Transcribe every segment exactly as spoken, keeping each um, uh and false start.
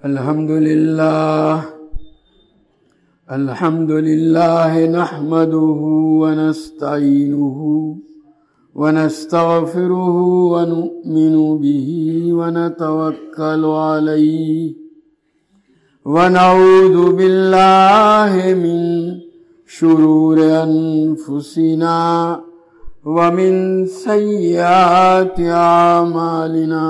الحمد لله الحمد لله نحمده ونستعينه ونستغفره ونؤمن به ونتوكل عليه ونعوذ بالله من شرور أنفسنا ومن سيئات أعمالنا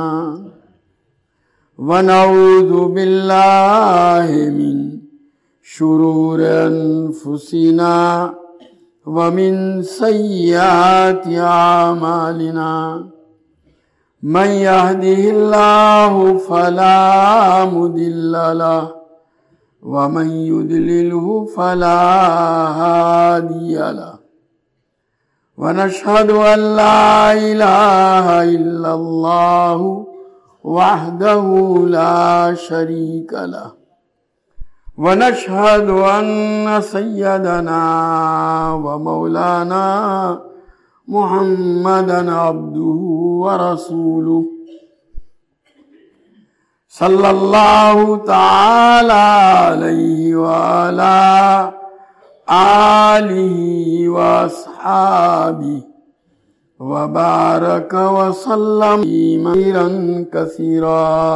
ونعوذ بالله من شرور أنفسنا ومن سيئات أعمالنا من يهده الله فلا مضل له ومن يضلله فلا هادي له ونشهد أن لا إله إلا الله وحده لا شريك له ونشهد أن سيدنا ومولانا محمدا عبده ورسوله صلى الله تعالى عليه وعلى آله وأصحابه وبارك وسلم تسليما كثيرا.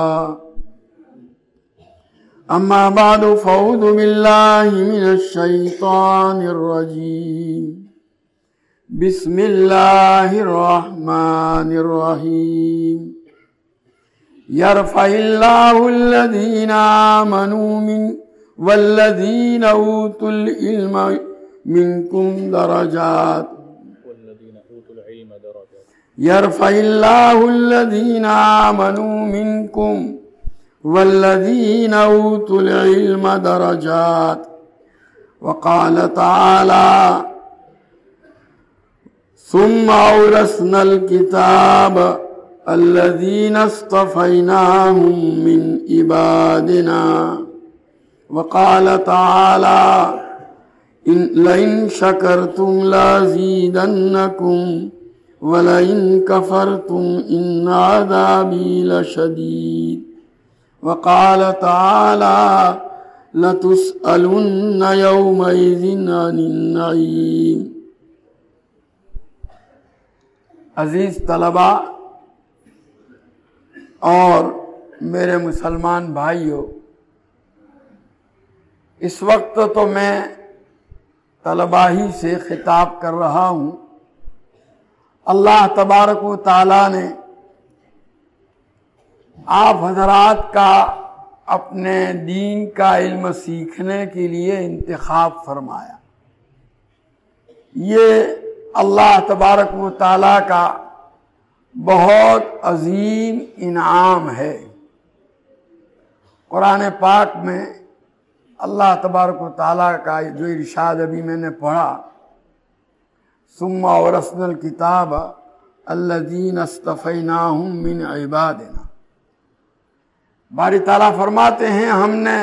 أما بعد فأعوذ بالله من الشيطان الرجيم. بسم الله الرحمن الرحيم. يرفع الله الذين آمنوا من والذين أوتوا العلم منكم درجات يرفع الله الذين آمنوا منكم والذين أوتوا العلم درجات. وقال تعالى ثم أورثنا الكتاب الذين اصطفيناهم من عبادنا. وقال تعالى إن لئن شكرتم لأزيدنكم ولئن كفرتم إن عذابي لشديد. وقال تعالى لتسألن يومئذ عن النعيم. عزیز طلباء اور میرے مسلمان بھائیوں، اس وقت تو میں طلباء ہی سے خطاب کر رہا ہوں. اللہ تبارک و تعالیٰ نے آپ حضرات کا اپنے دین کا علم سیکھنے کے لیے انتخاب فرمایا. یہ اللہ تبارک و تعالیٰ کا بہت عظیم انعام ہے. قرآن پاک میں اللہ تبارک و تعالیٰ کا جو ارشاد ابھی میں نے پڑھا، ثم اورثنا الکتاب الذین اصطفیناہم من عبادنا، باری تعالیٰ فرماتے ہیں ہم نے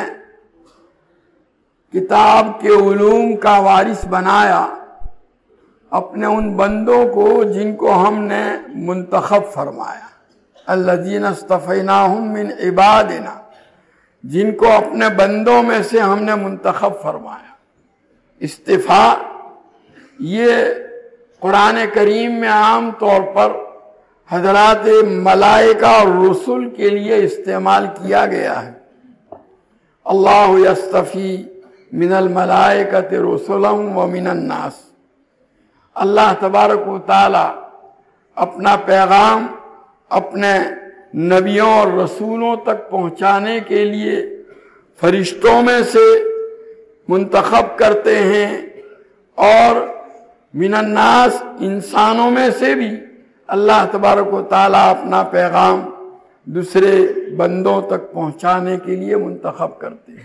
کتاب کے علوم کا وارث بنایا اپنے ان بندوں کو جن کو ہم نے منتخب فرمایا. الذین اصطفیناہم من عبادنا، جن کو اپنے بندوں میں سے ہم نے منتخب فرمایا. استفاء یہ قرآن کریم میں عام طور پر حضرات ملائکہ اور رسل کے لیے استعمال کیا گیا ہے. اللہ یصطفی من الملائکۃ رسلا ومن الناس. اللہ تبارک و تعالی اپنا پیغام اپنے نبیوں اور رسولوں تک پہنچانے کے لیے فرشتوں میں سے منتخب کرتے ہیں اور من الناس انسانوں میں سے بھی اللہ تبارک و تعالیٰ اپنا پیغام دوسرے بندوں تک پہنچانے کے لیے منتخب کرتے ہیں.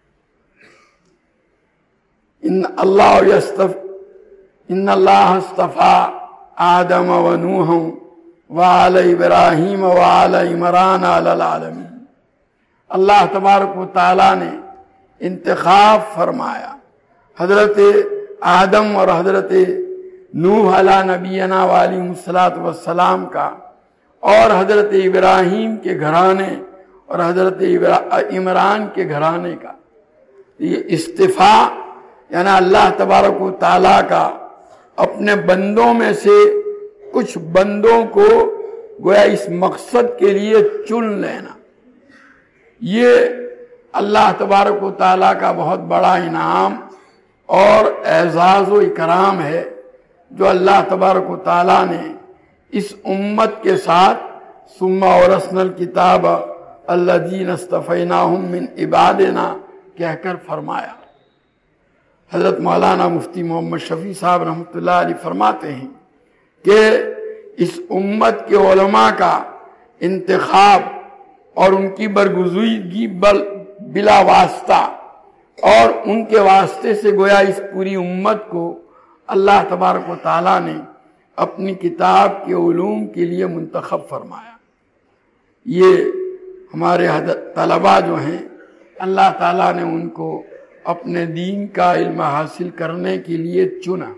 ان اللہ یصطف ان اللہ اصطفیٰ آدم و نوح وآل ابراہیم وآل عمران علی العالمین. اللہ تبارک و تعالیٰ نے انتخاب فرمایا حضرت آدم اور حضرت نوح علیہ نبینا علیہ الصلوۃ والسلام کا اور حضرت ابراہیم کے گھرانے اور حضرت عمران کے گھرانے کا. یہ استفاء یعنی اللہ تبارک و تعالیٰ کا اپنے بندوں میں سے کچھ بندوں کو گویا اس مقصد کے لیے چن لینا، یہ اللہ تبارک و تعالیٰ کا بہت بڑا انعام اور اعزاز و اکرام ہے جو اللہ تبارک و تعالیٰ نے اس امت کے ساتھ ثم اورثنا الکتاب الذین اصطفیناہم من عبادنا کہہ کر فرمایا. حضرت مولانا مفتی محمد شفیع صاحب رحمۃ اللہ علیہ فرماتے ہیں کہ اس امت کے علماء کا انتخاب اور ان کی برگزیدگی بل بلا واسطہ اور ان کے واسطے سے گویا اس پوری امت کو اللہ تبارک و تعالیٰ نے اپنی کتاب کے علوم کے لیے منتخب فرمایا. یہ ہمارے طلباء جو ہیں اللہ تعالیٰ نے ان کو اپنے دین کا علم حاصل کرنے کے لیے چنا.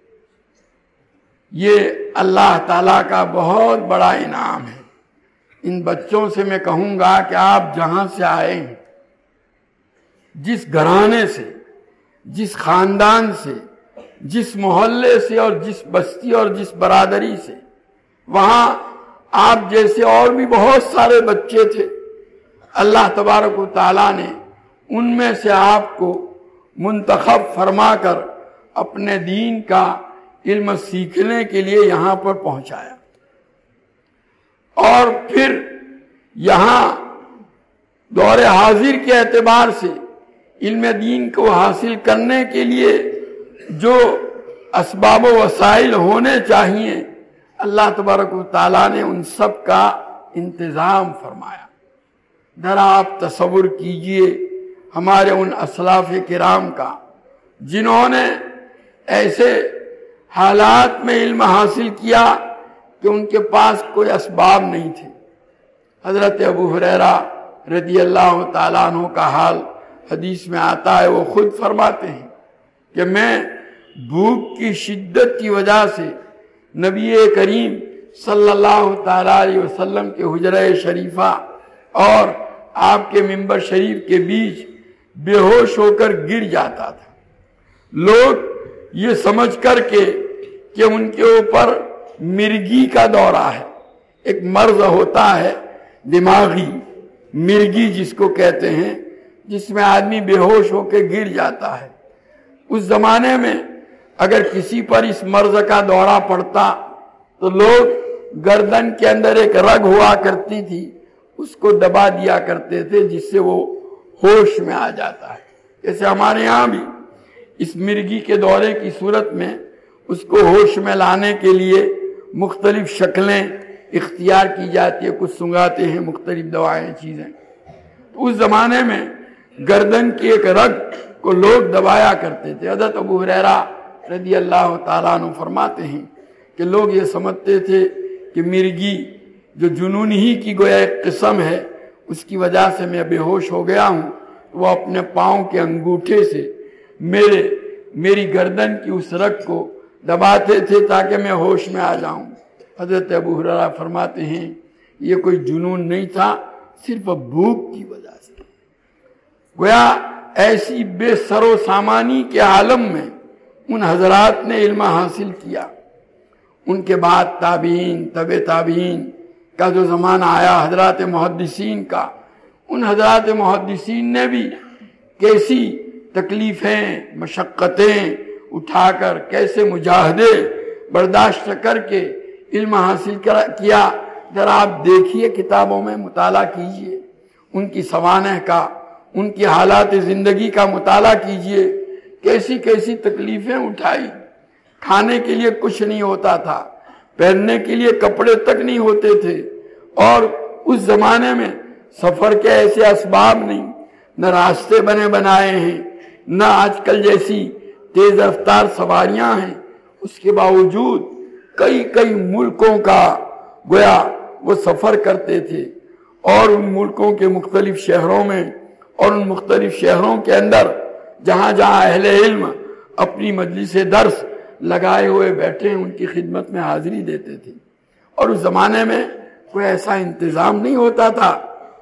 یہ اللہ تعالیٰ کا بہت بڑا انعام ہے. ان بچوں سے میں کہوں گا کہ آپ جہاں سے آئے ہیں، جس گھرانے سے، جس خاندان سے، جس محلے سے اور جس بستی اور جس برادری سے، وہاں آپ جیسے اور بھی بہت سارے بچے تھے. اللہ تبارک و تعالیٰ نے ان میں سے آپ کو منتخب فرما کر اپنے دین کا علم سیکھنے کے لیے یہاں پر پہنچایا، اور پھر یہاں دور حاضر کے اعتبار سے علم دین کو حاصل کرنے کے لیے جو اسباب و وسائل ہونے چاہیے اللہ تبارک و تعالیٰ نے ان سب کا انتظام فرمایا. ذرا آپ تصور کیجئے ہمارے ان اسلاف کرام کا جنہوں نے ایسے حالات میں علم حاصل کیا کہ ان کے پاس کوئی اسباب نہیں تھے. حضرت ابو ہریرہ رضی اللہ تعالیٰ عنہ کا حال حدیث میں آتا ہے. وہ خود فرماتے ہیں کہ میں بھوک کی شدت کی وجہ سے نبی کریم صلی اللہ تعالیٰ علیہ وسلم کے حجرہ شریفہ اور آپ کے منبر شریف کے بیچ بے ہوش ہو کر گر جاتا تھا. لوگ یہ سمجھ کر کے کہ ان کے اوپر مرگی کا دورہ ہے، ایک مرض ہوتا ہے دماغی، مرگی جس کو کہتے ہیں، جس میں آدمی بے ہوش ہو کے گر جاتا ہے. اس زمانے میں اگر کسی پر اس مرض کا دورہ پڑتا تو لوگ گردن کے اندر ایک رگ ہوا کرتی تھی، اس کو دبا دیا کرتے تھے جس سے وہ ہوش میں آ جاتا ہے. جیسے ہمارے ہاں بھی اس مرگی کے دورے کی صورت میں اس کو ہوش میں لانے کے لیے مختلف شکلیں اختیار کی جاتی ہے، کچھ سنگاتے ہیں، مختلف دوائیں چیزیں. تو اس زمانے میں گردن کی ایک رگ کو لوگ دبایا کرتے تھے. حضرت ابو ہریرہ رضی اللہ تعالیٰ عنہ فرماتے ہیں کہ لوگ یہ سمجھتے تھے کہ مرگی جو جنون ہی کی گویا ایک قسم ہے، اس کی وجہ سے میں بے ہوش ہو گیا ہوں. وہ اپنے پاؤں کے انگوٹھے سے میرے میری گردن کی اس رگ کو دباتے تھے تاکہ میں ہوش میں آ جاؤں. حضرت ابو ہریرہ فرماتے ہیں یہ کوئی جنون نہیں تھا، صرف بھوک کی وجہ سے. گویا ایسی بے سر و سامانی کے عالم میں ان حضرات نے علم حاصل کیا. ان کے بعد تابعین، تبع تابعین کا جو زمانہ آیا، حضرات محدثین کا، ان حضرات محدثین نے بھی کیسی تکلیفیں، مشقتیں اٹھا کر، کیسے مجاہدے برداشت کر کے علم حاصل کیا. ذرا آپ دیکھیے، کتابوں میں مطالعہ کیجئے، ان کی سوانح کا، ان کی حالات زندگی کا مطالعہ کیجئے، کیسی کیسی تکلیفیں اٹھائی. کھانے کے لیے کچھ نہیں ہوتا تھا، پہننے کے لیے کپڑے تک نہیں ہوتے تھے، اور اس زمانے میں سفر کے ایسے اسباب نہیں، نہ راستے بنے بنائے ہیں، نہ آج کل جیسی تیز رفتار سواریاں ہیں. اس کے باوجود کئی کئی ملکوں کا گویا وہ سفر کرتے تھے، اور ان ملکوں کے مختلف شہروں میں اور ان مختلف شہروں کے اندر جہاں جہاں اہل علم اپنی مجلس درس لگائے ہوئے بیٹھے ہیں ان کی خدمت میں حاضری دیتے تھے. اور اس زمانے میں کوئی ایسا انتظام نہیں ہوتا تھا.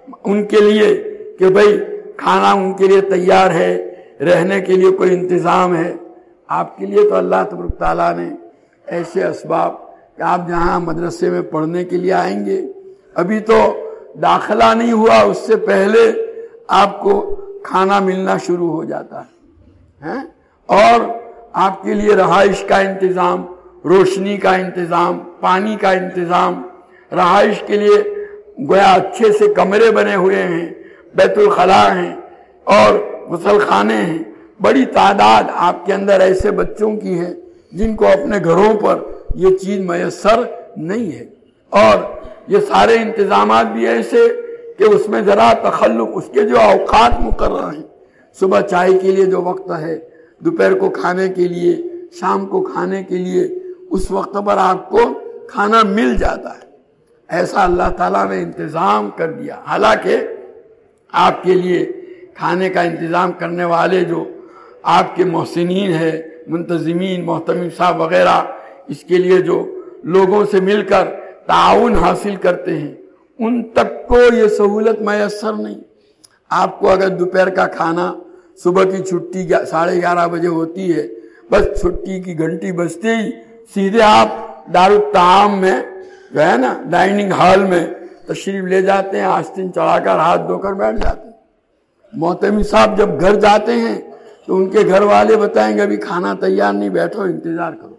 ان کے لیے کہ بھئی کھانا ان کے لیے تیار ہے، رہنے کے لیے کوئی انتظام ہے. آپ کے لیے تو اللہ تبارک تعالیٰ نے ایسے اسباب کہ آپ جہاں مدرسے میں پڑھنے کے لیے آئیں گے، ابھی تو داخلہ نہیں ہوا، اس سے پہلے آپ کو کھانا ملنا شروع ہو جاتا ہے، اور آپ کے لیے رہائش کا انتظام، روشنی کا انتظام، پانی کا انتظام، رہائش کے لیے گویا اچھے سے کمرے بنے ہوئے ہیں، بیت الخلاء ہیں اور غسل خانے ہیں. بڑی تعداد آپ کے اندر ایسے بچوں کی ہے جن کو اپنے گھروں پر یہ چیز میسر نہیں ہے، اور یہ سارے انتظامات بھی ایسے کہ اس میں ذرا تخلف، اس کے جو اوقات مقرر ہیں، صبح چائے کے لیے جو وقت ہے، دوپہر کو کھانے کے لیے، شام کو کھانے کے لیے، اس وقت پر آپ کو کھانا مل جاتا ہے. ایسا اللہ تعالیٰ نے انتظام کر دیا. حالانکہ آپ کے لیے کھانے کا انتظام کرنے والے جو آپ کے محسنین ہیں، منتظمین، محتمم صاحب وغیرہ، اس کے لیے جو لوگوں سے مل کر تعاون حاصل کرتے ہیں، ان تک کو یہ سہولت میسر نہیں. آپ کو اگر دوپہر کا کھانا، صبح کی چھٹی ساڑھے گیارہ بجے ہوتی ہے، بس چھٹی کی گھنٹی بجتے ہی سیدھے آپ دارالطعام میں جو ہے نا ڈائننگ ہال میں تشریف لے جاتے ہیں، آستین چڑھا کر ہاتھ دھو کر بیٹھ جاتے ہیں. محتمم صاحب جب گھر جاتے ہیں تو ان کے گھر والے بتائیں گے ابھی کھانا تیار نہیں، بیٹھو انتظار کرو.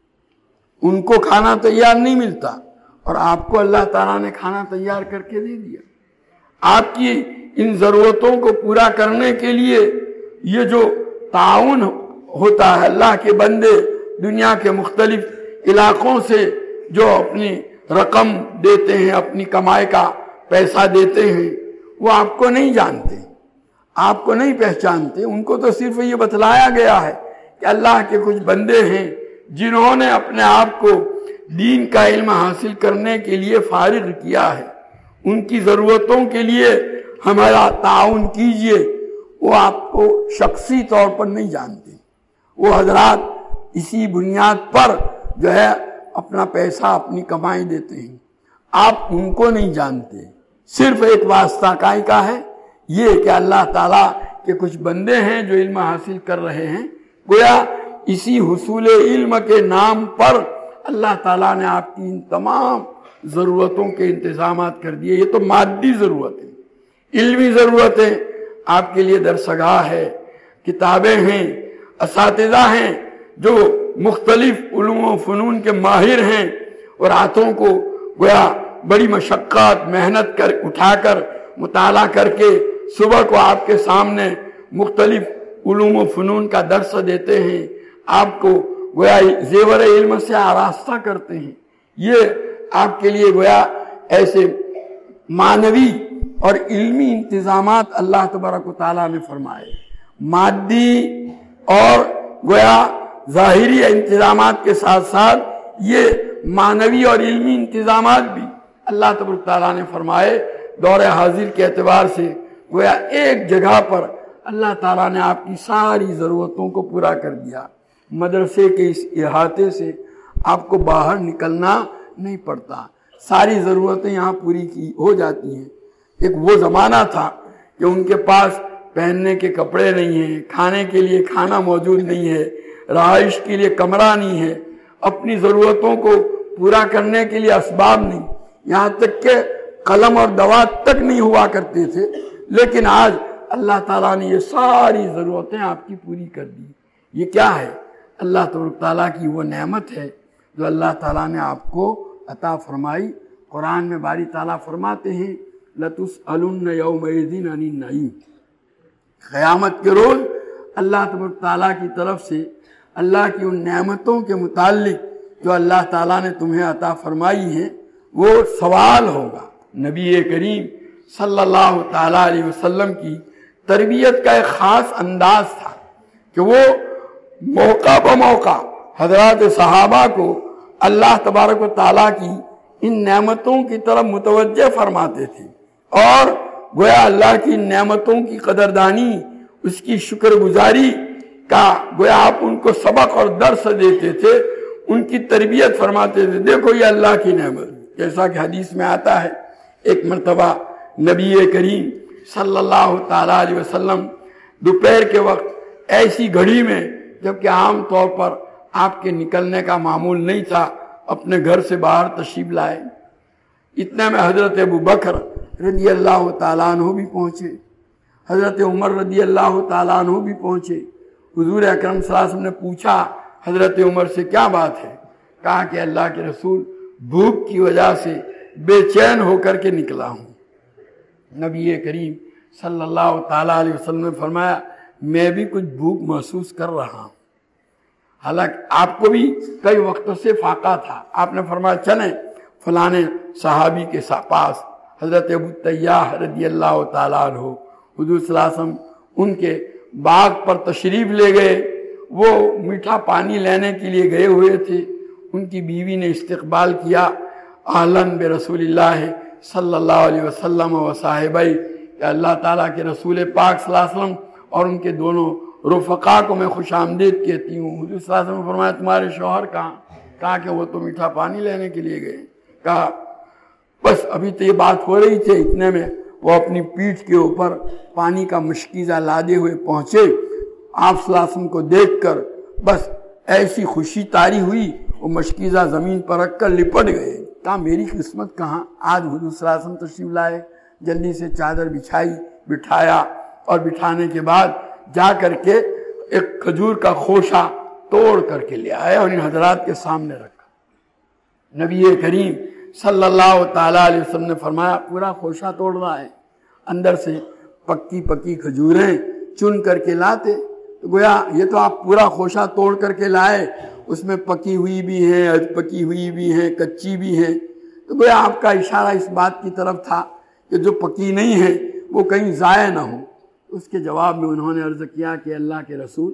ان کو کھانا تیار نہیں ملتا اور آپ کو اللہ تعالیٰ نے کھانا تیار کر کے دے دیا. آپ کی ان ضرورتوں کو پورا کرنے کے لیے یہ جو تعاون ہوتا ہے، اللہ کے بندے دنیا کے مختلف علاقوں سے جو اپنی رقم دیتے ہیں، اپنی کمائی کا پیسہ دیتے ہیں، وہ آپ کو نہیں جانتے، آپ کو نہیں پہچانتے. ان کو تو صرف یہ بتلایا گیا ہے کہ اللہ کے کچھ بندے ہیں جنہوں نے اپنے آپ کو دین کا علم حاصل کرنے کے لیے فارغ کیا ہے، ان کی ضرورتوں کے لیے ہمارا تعاون کیجئے. وہ آپ کو شخصی طور پر نہیں جانتے. وہ حضرات اسی بنیاد پر جو ہے اپنا پیسہ، اپنی کمائی دیتے ہیں. آپ ان کو نہیں جانتے. صرف ایک واسطہ کائی کا ہے، یہ کہ اللہ تعالیٰ کے کچھ بندے ہیں جو علم حاصل کر رہے ہیں. گویا اسی حصول علم کے نام پر اللہ تعالیٰ نے آپ کی ان تمام ضرورتوں کے انتظامات کر دیے. یہ تو مادی ضرورتیں، علمی ضرورتیں. آپ کے لیے درسگاہ ہے، کتابیں ہیں، اساتذہ ہیں جو مختلف علوم و فنون کے ماہر ہیں، اور راتوں کو گویا بڑی مشقت محنت کر اٹھا کر مطالعہ کر کے صبح کو آپ کے سامنے مختلف علوم و فنون کا درس دیتے ہیں، آپ کو گویا زیور علم سے آراستہ کرتے ہیں. یہ آپ کے لیے گویا ایسے معنوی اور علمی انتظامات اللہ تبارک و تعالیٰ نے فرمائے. مادی اور گویا ظاہری انتظامات کے ساتھ ساتھ یہ معنوی اور علمی انتظامات بھی اللہ تبارک تعالیٰ نے فرمائے. دور حاضر کے اعتبار سے گویا ایک جگہ پر اللہ تعالیٰ نے آپ کی ساری ضرورتوں کو پورا کر دیا. مدرسے کے اس احاطے سے آپ کو باہر نکلنا نہیں پڑتا، ساری ضرورتیں یہاں پوری کی ہو جاتی ہیں. ایک وہ زمانہ تھا کہ ان کے پاس پہننے کے کپڑے نہیں ہیں، کھانے کے لیے کھانا موجود نہیں ہے، رہائش کے لیے کمرہ نہیں ہے، اپنی ضرورتوں کو پورا کرنے کے لیے اسباب نہیں، یہاں تک کہ قلم اور دوات تک نہیں ہوا کرتے تھے. لیکن آج اللہ تعالیٰ نے یہ ساری ضرورتیں آپ کی پوری کر دی. یہ کیا ہے؟ اللہ تبارک تعالیٰ کی وہ نعمت ہے جو اللہ تعالیٰ نے آپ کو عطا فرمائی. قرآن میں باری تعالیٰ فرماتے ہیں لَتُسْأَلُنَّ يَوْمَئِذٍ عَنِ النَّعِيمِ. قیامت کے روز اللہ تبارک تعالیٰ کی طرف سے اللہ کی ان نعمتوں کے متعلق جو اللہ تعالیٰ نے تمہیں عطا فرمائی ہیں وہ سوال ہوگا. نبی کریم صلی اللہ تعالیٰ علیہ وسلم کی تربیت کا ایک خاص انداز تھا کہ وہ موقع بموقع حضرات صحابہ کو اللہ تبارک و تعالیٰ کی ان نعمتوں کی طرف متوجہ فرماتے تھے، اور گویا اللہ کی نعمتوں کی قدردانی، اس کی شکر گزاری کا گویا آپ ان کو سبق اور درس دیتے تھے، ان کی تربیت فرماتے تھے. دیکھو یہ اللہ کی نعمت، جیسا کہ حدیث میں آتا ہے ایک مرتبہ نبی کریم صلی اللہ تعالیٰ علیہ وسلم دوپہر کے وقت ایسی گھڑی میں جبکہ عام طور پر آپ کے نکلنے کا معمول نہیں تھا اپنے گھر سے باہر تشریف لائے۔ اتنے میں حضرت ابو بکر رضی اللہ تعالیٰ عنہ بھی پہنچے، حضرت عمر رضی اللہ تعالیٰ عنہ بھی پہنچے۔ حضور اکرم صلی اللہ علیہ وسلم نے پوچھا حضرت عمر سے کیا بات ہے؟ کہا کہ اللہ کے رسول بھوک کی وجہ سے بے چین ہو کر کے نکلا ہوں۔ نبی کریم صلی اللہ تعالیٰ علیہ وسلم نے فرمایا میں بھی کچھ بھوک محسوس کر رہا ہوں۔ حالانکہ آپ کو بھی کئی وقتوں سے فاقہ تھا، آپ نے فرمایا چلیں فلانے صحابی کے پاس، حضرت ابو طیاح رضی اللہ تعالیٰ عنہ حضور صلی اللہ علیہ وسلم ان کے باغ پر تشریف لے گئے۔ وہ میٹھا پانی لینے کے لیے گئے ہوئے تھے، ان کی بیوی نے استقبال کیا، اہلاً برسول اللہ صلی اللہ علیہ وسلم و صاحبائی، کہ اللہ تعالیٰ کے رسول پاک صلی اللہ علیہ وسلم اور ان کے دونوں رفقا کو میں خوش آمدید کہتی ہوں۔ حضور صلی اللہ علیہ وسلم نے فرمایا تمہارے شوہر کہاں؟ کہا کہ وہ تو میٹھا پانی لینے کے لیے گئے۔ کہا بس ابھی تو یہ بات ہو رہی تھی، اتنے میں وہ اپنی پیٹھ کے اوپر پانی کا مشکیزہ لادے ہوئے پہنچے۔ آپ صلی اللہ علیہ وسلم کو دیکھ کر بس ایسی خوشی طاری ہوئی، وہ مشکیزہ زمین پر رکھ کر لپٹ گئے۔ کہا میری قسمت کہاں، آج حضور صلی اللہ علیہ وسلم تشریف لائے۔ جلدی سے چادر بچھائی، بٹھایا، اور بٹھانے کے بعد جا کر کے ایک کھجور کا خوشہ توڑ کر کے لے آئے اور ان حضرات کے سامنے رکھا۔ نبی کریم صلی اللہ تعالیٰ علیہ وسلم نے فرمایا پورا خوشہ توڑ رہا ہے، اندر سے پکی پکی کھجوریں چن کر کے لاتے، تو گویا یہ تو آپ پورا خوشہ توڑ کر کے لائے، اس میں پکی ہوئی بھی ہیں، پکی ہوئی بھی ہیں، کچی بھی ہیں، تو گویا آپ کا اشارہ اس بات کی طرف تھا کہ جو پکی نہیں ہے وہ کہیں ضائع نہ ہو۔ اس کے جواب میں انہوں نے عرض کیا کہ اللہ کے رسول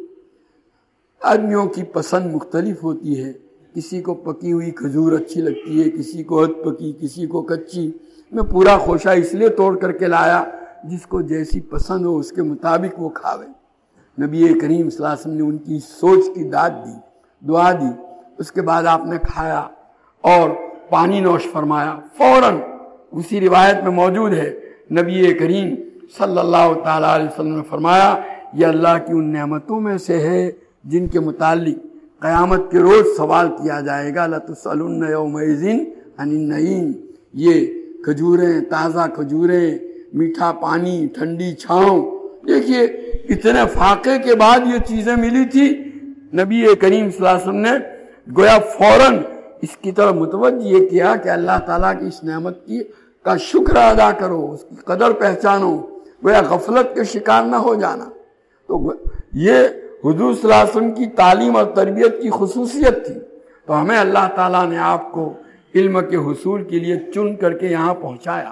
آدمیوں کی پسند مختلف ہوتی ہے، کسی کو پکی ہوئی کھجور اچھی لگتی ہے، کسی کو ادھ پکی، کسی کو کچی، میں پورا خوشہ اس لیے توڑ کر کے لایا جس کو جیسی پسند ہو اس کے مطابق وہ کھاوے۔ نبی کریم صلی اللہ علیہ وسلم نے ان کی سوچ کی داد دی، دعا دی، اس کے بعد آپ نے کھایا اور پانی نوش فرمایا۔ فوراً اسی روایت میں موجود ہے نبی کریم صلی اللہ تعالیٰ علیہ وسلم نے فرمایا یہ اللہ کی ان نعمتوں میں سے ہے جن کے متعلق قیامت کے روز سوال کیا جائے گا، لَتُسْأَلُنَّ يَوْمَئِذٍ عَنِ النَّعِيمِ۔ یہ کھجوریں، تازہ کھجوریں، میٹھا پانی، ٹھنڈی چھاؤں، دیکھیے اتنے فاقے کے بعد یہ چیزیں ملی تھی۔ نبی کریم صلی اللہ علیہ وسلم نے گویا فوراً اس کی طرف متوجہ یہ کیا کہ اللہ تعالیٰ کی اس نعمت کی کا شکر ادا کرو، اس کی قدر پہچانو، گویا غفلت کے شکار نہ ہو جانا۔ تو یہ حضور صلی اللہ علیہ وسلم کی تعلیم اور تربیت کی خصوصیت تھی۔ تو ہمیں اللہ تعالیٰ نے آپ کو علم کے حصول کے لیے چن کر کے یہاں پہنچایا،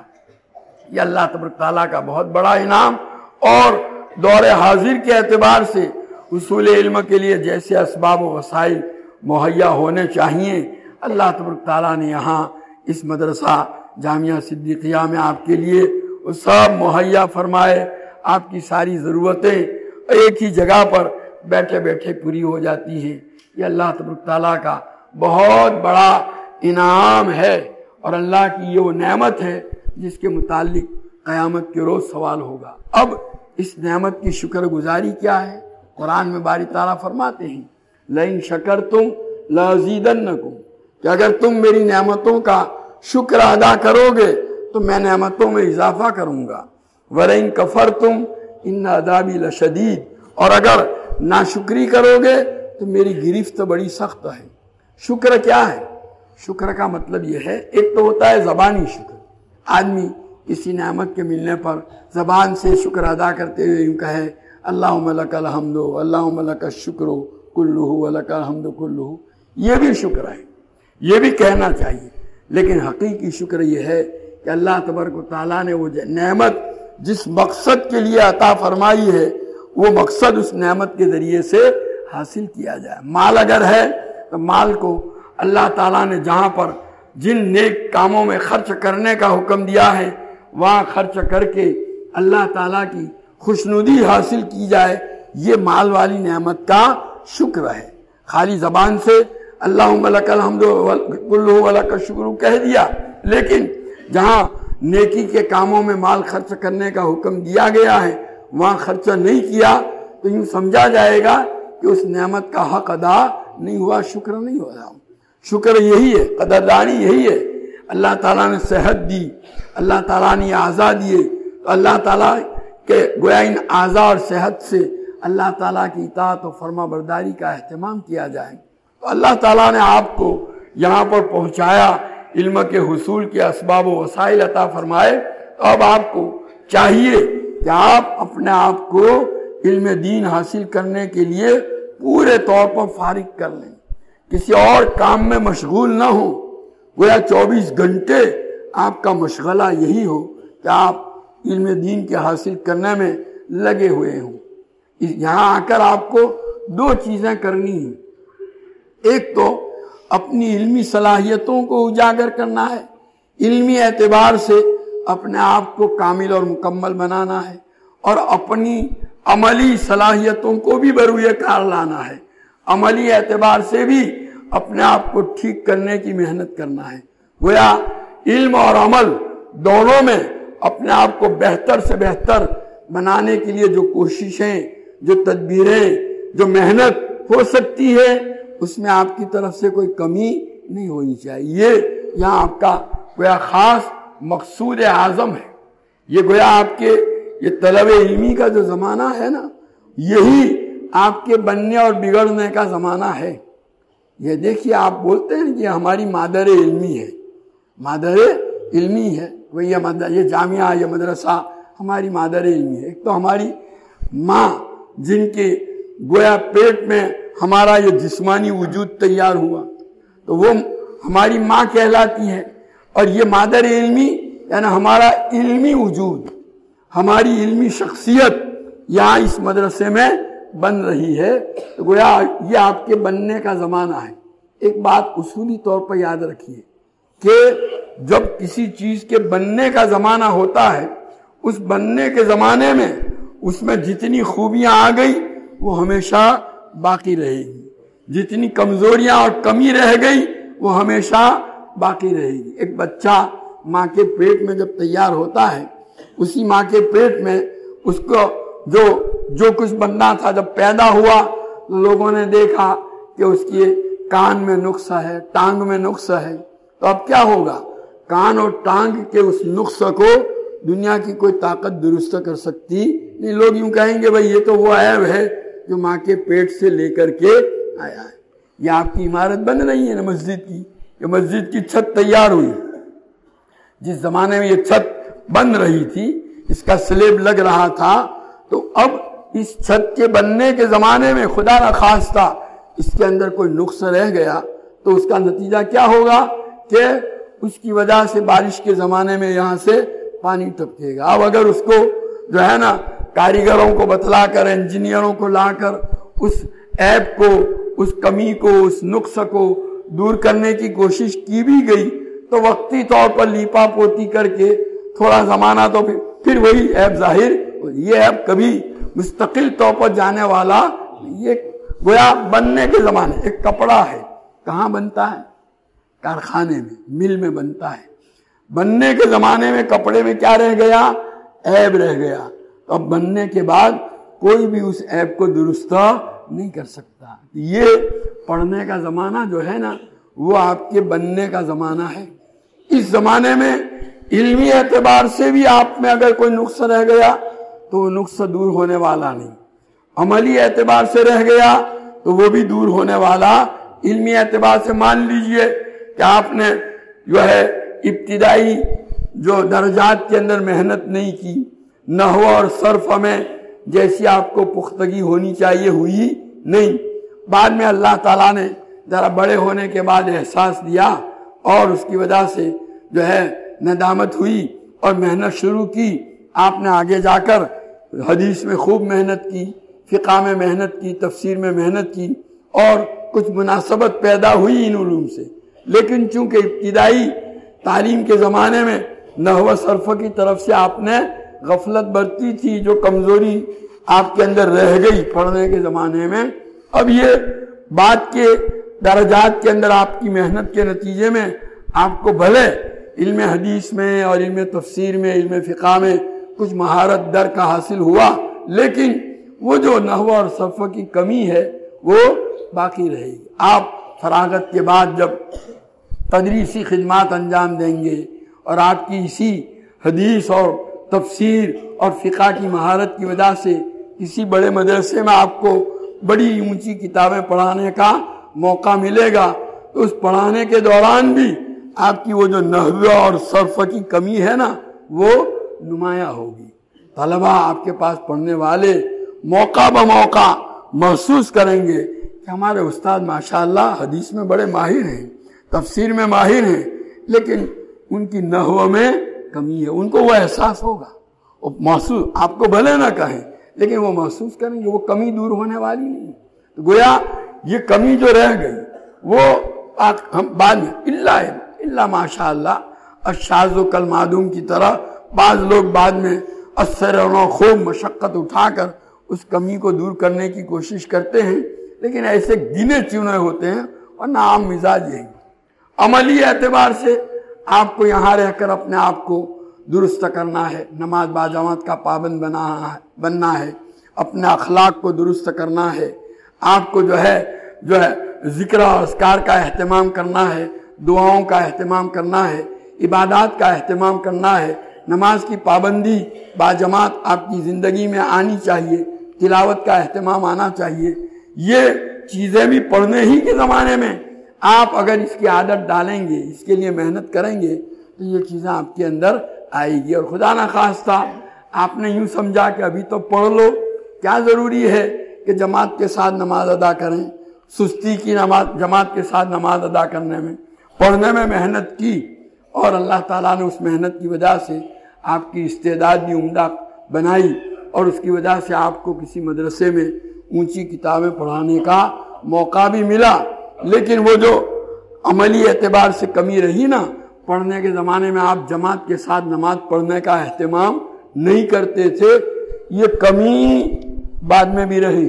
یہ اللہ تبارک تعالیٰ کا بہت بڑا انعام۔ اور دور حاضر کے اعتبار سے حصول علم کے لیے جیسے اسباب و وسائل مہیا ہونے چاہیے، اللہ تبارک تعالیٰ نے یہاں اس مدرسہ جامعہ صدیقیہ میں آپ کے لیے وہ سب مہیا فرمائے۔ آپ کی ساری ضرورتیں ایک ہی جگہ پر بیٹھے بیٹھے پوری ہو جاتی ہیں۔ یہ اللہ تبارک تعالیٰ کا بہت بڑا انعام ہے، اور اللہ کی یہ وہ نعمت ہے جس کے متعلق قیامت کے روز سوال ہوگا۔ اب اس نعمت کی شکر گزاری کیا ہے؟ قرآن میں باری تعالیٰ فرماتے ہیں لَإِن شَكَرْتُمْ لَأَزِيدَنَّكُمْ، کہ اگر تم میری نعمتوں کا شکر ادا کرو گے تو میں نعمتوں میں اضافہ کروں گا۔ وَلَئِن كَفَرْتُمْ إِنَّ عَذَابِي لَشَدِيدٌ، اور اگر ناشکری کرو گے تو میری گرفت بڑی سخت ہے۔ شکر کیا ہے؟ شکر کا مطلب یہ ہے، ایک تو ہوتا ہے زبانی شکر، آدمی کسی نعمت کے ملنے پر زبان سے شکر ادا کرتے ہوئے یوں کہے اللہم لک الحمد اللہم لک الشکر کلہ ولک الحمد کلہ، یہ بھی شکر ہے، یہ بھی کہنا چاہیے۔ لیکن حقیقی شکر یہ ہے کہ اللہ تبارک و تعالیٰ نے وہ نعمت جس مقصد کے لیے عطا فرمائی ہے وہ مقصد اس نعمت کے ذریعے سے حاصل کیا جائے۔ مال اگر ہے تو مال کو اللہ تعالیٰ نے جہاں پر جن نیک کاموں میں خرچ کرنے کا حکم دیا ہے وہاں خرچ کر کے اللہ تعالیٰ کی خوشنودی حاصل کی جائے، یہ مال والی نعمت کا شکر ہے۔ خالی زبان سے اللہم لک الحمد کلہ ولک الشکر کہہ دیا، لیکن جہاں نیکی کے کاموں میں مال خرچ کرنے کا حکم دیا گیا ہے وہاں خرچہ نہیں کیا تو یوں سمجھا جائے گا کہ اس نعمت کا حق ادا نہیں ہوا، شکر نہیں ہوا۔ شکر یہی ہے، قدردانی یہی ہے۔ اللہ تعالیٰ نے صحت دی، اللہ تعالیٰ نے اعضاء دیے، تو اللہ تعالیٰ کے گویا ان اعضاء اور صحت سے اللہ تعالیٰ کی اطاعت و فرما برداری کا اہتمام کیا جائے۔ تو اللہ تعالیٰ نے آپ کو یہاں پر پہنچایا، علم کے حصول کے اسباب و وسائل عطا فرمائے، تو اب آپ کو چاہیے کہ آپ اپنے آپ کو علم دین حاصل کرنے کے لیے پورے طور پر فارغ کر لیں، کسی اور کام میں مشغول نہ ہوں، گویا چوبیس گھنٹے آپ کا مشغلہ یہی ہو کہ آپ علم دین کے حاصل کرنے میں لگے ہوئے ہوں۔ یہاں آ کر آپ کو دو چیزیں کرنی ہیں، ایک تو اپنی علمی صلاحیتوں کو اجاگر کرنا ہے، علمی اعتبار سے اپنے آپ کو کامل اور مکمل بنانا ہے، اور اپنی عملی صلاحیتوں کو بھی بروئے کار لانا ہے، عملی اعتبار سے بھی اپنے آپ کو ٹھیک کرنے کی محنت کرنا ہے۔ گویا علم اور عمل دونوں میں اپنے آپ کو بہتر سے بہتر بنانے کے لیے جو کوششیں، جو تدبیریں، جو محنت ہو سکتی ہے، اس میں آپ کی طرف سے کوئی کمی نہیں ہونی چاہیے۔ یہ یہاں آپ کا گویا خاص مقصود اعظم ہے۔ یہ گویا آپ کے یہ طلب علمی کا جو زمانہ ہے نا، یہی آپ کے بننے اور بگڑنے کا زمانہ ہے۔ یہ دیکھیے، آپ بولتے ہیں کہ ہماری مادر علمی ہے، مادر علمی ہے، وہی یہ جامعہ یہ مدرسہ ہماری مادر علمی ہے۔ ایک تو ہماری ماں جن کے گویا پیٹ میں ہمارا یہ جسمانی وجود تیار ہوا، تو وہ ہماری ماں کہلاتی ہے، اور یہ مادر علمی یعنی ہمارا علمی وجود، ہماری علمی شخصیت یہاں اس مدرسے میں بن رہی ہے۔ تو گویا یہ آپ کے بننے کا زمانہ ہے۔ ایک بات اصولی طور پر یاد رکھیے کہ جب کسی چیز کے بننے کا زمانہ ہوتا ہے، اس بننے کے زمانے میں اس میں جتنی خوبیاں آ گئی وہ ہمیشہ باقی رہے گی، جتنی کمزوریاں اور کمی رہ گئی وہ ہمیشہ باقی رہے گی۔ ایک بچہ ماں کے پیٹ میں جب تیار ہوتا ہے، اسی ماں کے پیٹ میں اس کو جو جو کچھ بننا تھا، جب پیدا ہوا لوگوں نے دیکھا کہ اس کی کان میں نقص ہے، ٹانگ میں نقص ہے، تو اب کیا ہوگا؟ کان اور ٹانگ کے اس نقص کو دنیا کی کوئی طاقت درست کر سکتی نہیں۔ لوگ یوں کہیں گے بھئی یہ تو وہ عیب ہے جو ماں کے پیٹ سے لے کر کے آیا ہے۔ یہ آپ کی عمارت بن رہی ہے نا مسجد کی، یہ مسجد کی چھت تیار ہوئی، جس زمانے میں یہ چھت بن رہی تھی، اس کا سلیب لگ رہا تھا، تو اب اس چھت کے بننے کے زمانے میں خدا نہ خواستہ اس کے اندر کوئی نقص رہ گیا تو اس کا نتیجہ کیا ہوگا کہ اس کی وجہ سے بارش کے زمانے میں یہاں سے پانی ٹپکے گا۔ اب اگر اس کو جو ہے نا کاریگروں کو بتلا کر، انجینئروں کو لا کر اس عیب کو، اس کمی کو، اس نقص کو دور کرنے کی کوشش کی بھی گئی تو وقتی طور پر لیپا پوتی کر کے تھوڑا زمانہ تو پھر پھر وہی عیب ظاہر، یہ عیب کبھی مستقل طور پر جانے والا، یہ گویا بننے کے زمانے۔ ایک کپڑا ہے، کہاں بنتا ہے؟ کارخانے میں، مل میں بنتا ہے۔ بننے کے زمانے میں کپڑے میں کیا رہ گیا؟ عیب رہ گیا۔ تو اب بننے کے بعد کوئی بھی اس عیب کو درست نہیں کر سکتا۔ یہ پڑھنے کا زمانہ جو ہے نا، وہ آپ کے بننے کا زمانہ ہے۔ اس زمانے میں علمی اعتبار سے بھی آپ میں اگر کوئی نقص رہ گیا تو وہ نقص دور ہونے والا نہیں، عملی اعتبار سے رہ گیا تو وہ بھی دور ہونے والا۔ علمی اعتبار سے مان لیجئے کہ آپ نے جو ہے ابتدائی جو درجات کے اندر محنت نہیں کی، نحو اور صرف میں جیسی آپ کو پختگی ہونی چاہیے ہوئی نہیں، بعد میں اللہ تعالیٰ نے ذرا بڑے ہونے کے بعد احساس دیا اور اس کی وجہ سے جو ہے ندامت ہوئی اور محنت شروع کی۔ آپ نے آگے جا کر حدیث میں خوب محنت کی، فقہ میں محنت کی، تفسیر میں محنت کی، اور کچھ مناسبت پیدا ہوئی ان علوم سے، لیکن چونکہ ابتدائی تعلیم کے زمانے میں نحو صرف کی طرف سے آپ نے غفلت برتی تھی، جو کمزوری آپ کے اندر رہ گئی پڑھنے کے زمانے میں، اب یہ بعد کے درجات کے اندر آپ کی محنت کے نتیجے میں آپ کو بھلے علم حدیث میں اور علم تفسیر میں، علم فقہ میں کچھ مہارت در کا حاصل ہوا، لیکن وہ جو نحو اور صرف کی کمی ہے وہ باقی رہے گی۔ آپ فراغت کے بعد جب تدریسی خدمات انجام دیں گے اور آپ کی اسی حدیث اور تفسیر اور فقہ کی مہارت کی وجہ سے کسی بڑے مدرسے میں آپ کو بڑی اونچی کتابیں پڑھانے کا موقع ملے گا، تو اس پڑھانے کے دوران بھی آپ کی وہ جو نحو اور صرف کی کمی ہے نا وہ نمایاں ہوگی۔ طلبہ آپ کے پاس پڑھنے والے موقع بموقع محسوس کریں گے کہ ہمارے استاد ماشاءاللہ حدیث میں بڑے ماہر ہیں، تفسیر میں ماہر ہیں، لیکن ان کی نحو میں کمی ہے۔ ان کو وہ احساس ہوگا، وہ محسوس، آپ کو بھلے نہ کہیں لیکن وہ محسوس کریں گے، وہ کمی دور ہونے والی نہیں۔ تو گویا یہ کمی جو رہ گئی وہ ہم بعد میں اللہ ہے اللہ ماشاء اللہ الشاذ و کالمعدوم کی طرح بعض لوگ بعد میں اثر و خوب مشقت اٹھا کر اس کمی کو دور کرنے کی کوشش کرتے ہیں، لیکن ایسے گنے چنے ہوتے ہیں اور نا عام مزاج یہی۔ عملی اعتبار سے آپ کو یہاں رہ کر اپنے آپ کو درست کرنا ہے، نماز باجماعت کا پابند بننا ہے، اپنے اخلاق کو درست کرنا ہے، آپ کو جو ہے جو ہے ذکر و اذکار کا اہتمام کرنا ہے، دعاؤں کا اہتمام کرنا ہے، عبادات کا اہتمام کرنا ہے، نماز کی پابندی باجماعت آپ کی زندگی میں آنی چاہیے، تلاوت کا اہتمام آنا چاہیے۔ یہ چیزیں بھی پڑھنے ہی کے زمانے میں آپ اگر اس کی عادت ڈالیں گے، اس کے لیے محنت کریں گے تو یہ چیزیں آپ کے اندر آئے گی۔ اور خدا نہ خواستہ آپ نے یوں سمجھا کہ ابھی تو پڑھ لو، کیا ضروری ہے کہ جماعت کے ساتھ نماز ادا کریں؟ سستی کی نماز جماعت کے ساتھ نماز ادا کرنے میں، پڑھنے میں محنت کی، اور اللہ تعالیٰ نے اس محنت کی وجہ سے آپ کی استعداد بھی عمدہ بنائی، اور اس کی وجہ سے آپ کو کسی مدرسے میں اونچی کتابیں پڑھانے کا موقع بھی ملا۔ لیکن وہ جو عملی اعتبار سے کمی رہی نا، پڑھنے کے زمانے میں آپ جماعت کے ساتھ نماز پڑھنے کا اہتمام نہیں کرتے تھے، یہ کمی بعد میں بھی رہی۔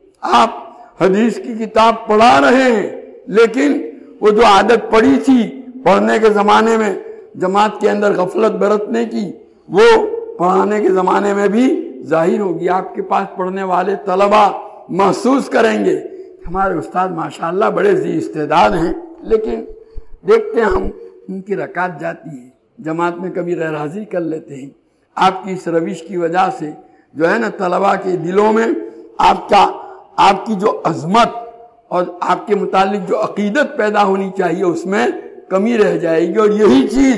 آپ حدیث کی کتاب پڑھا رہے ہیں، لیکن وہ جو عادت پڑی تھی پڑھنے کے زمانے میں جماعت کے اندر غفلت برتنے کی، وہ پڑھانے کے زمانے میں بھی ظاہر ہوگی۔ آپ کے پاس پڑھنے والے طلبہ محسوس کریں گے ہمارے استاد ماشاءاللہ بڑے ذی استعداد ہیں، لیکن دیکھتے ہیں ہم ان کی رکعت جاتی ہے، جماعت میں کبھی غیر حاضری کر لیتے ہیں۔ آپ کی اس روش کی وجہ سے جو ہے نا طلبہ کے دلوں میں آپ کا آپ کی جو عظمت اور آپ کے متعلق جو عقیدت پیدا ہونی چاہیے اس میں کمی رہ جائے گی، اور یہی چیز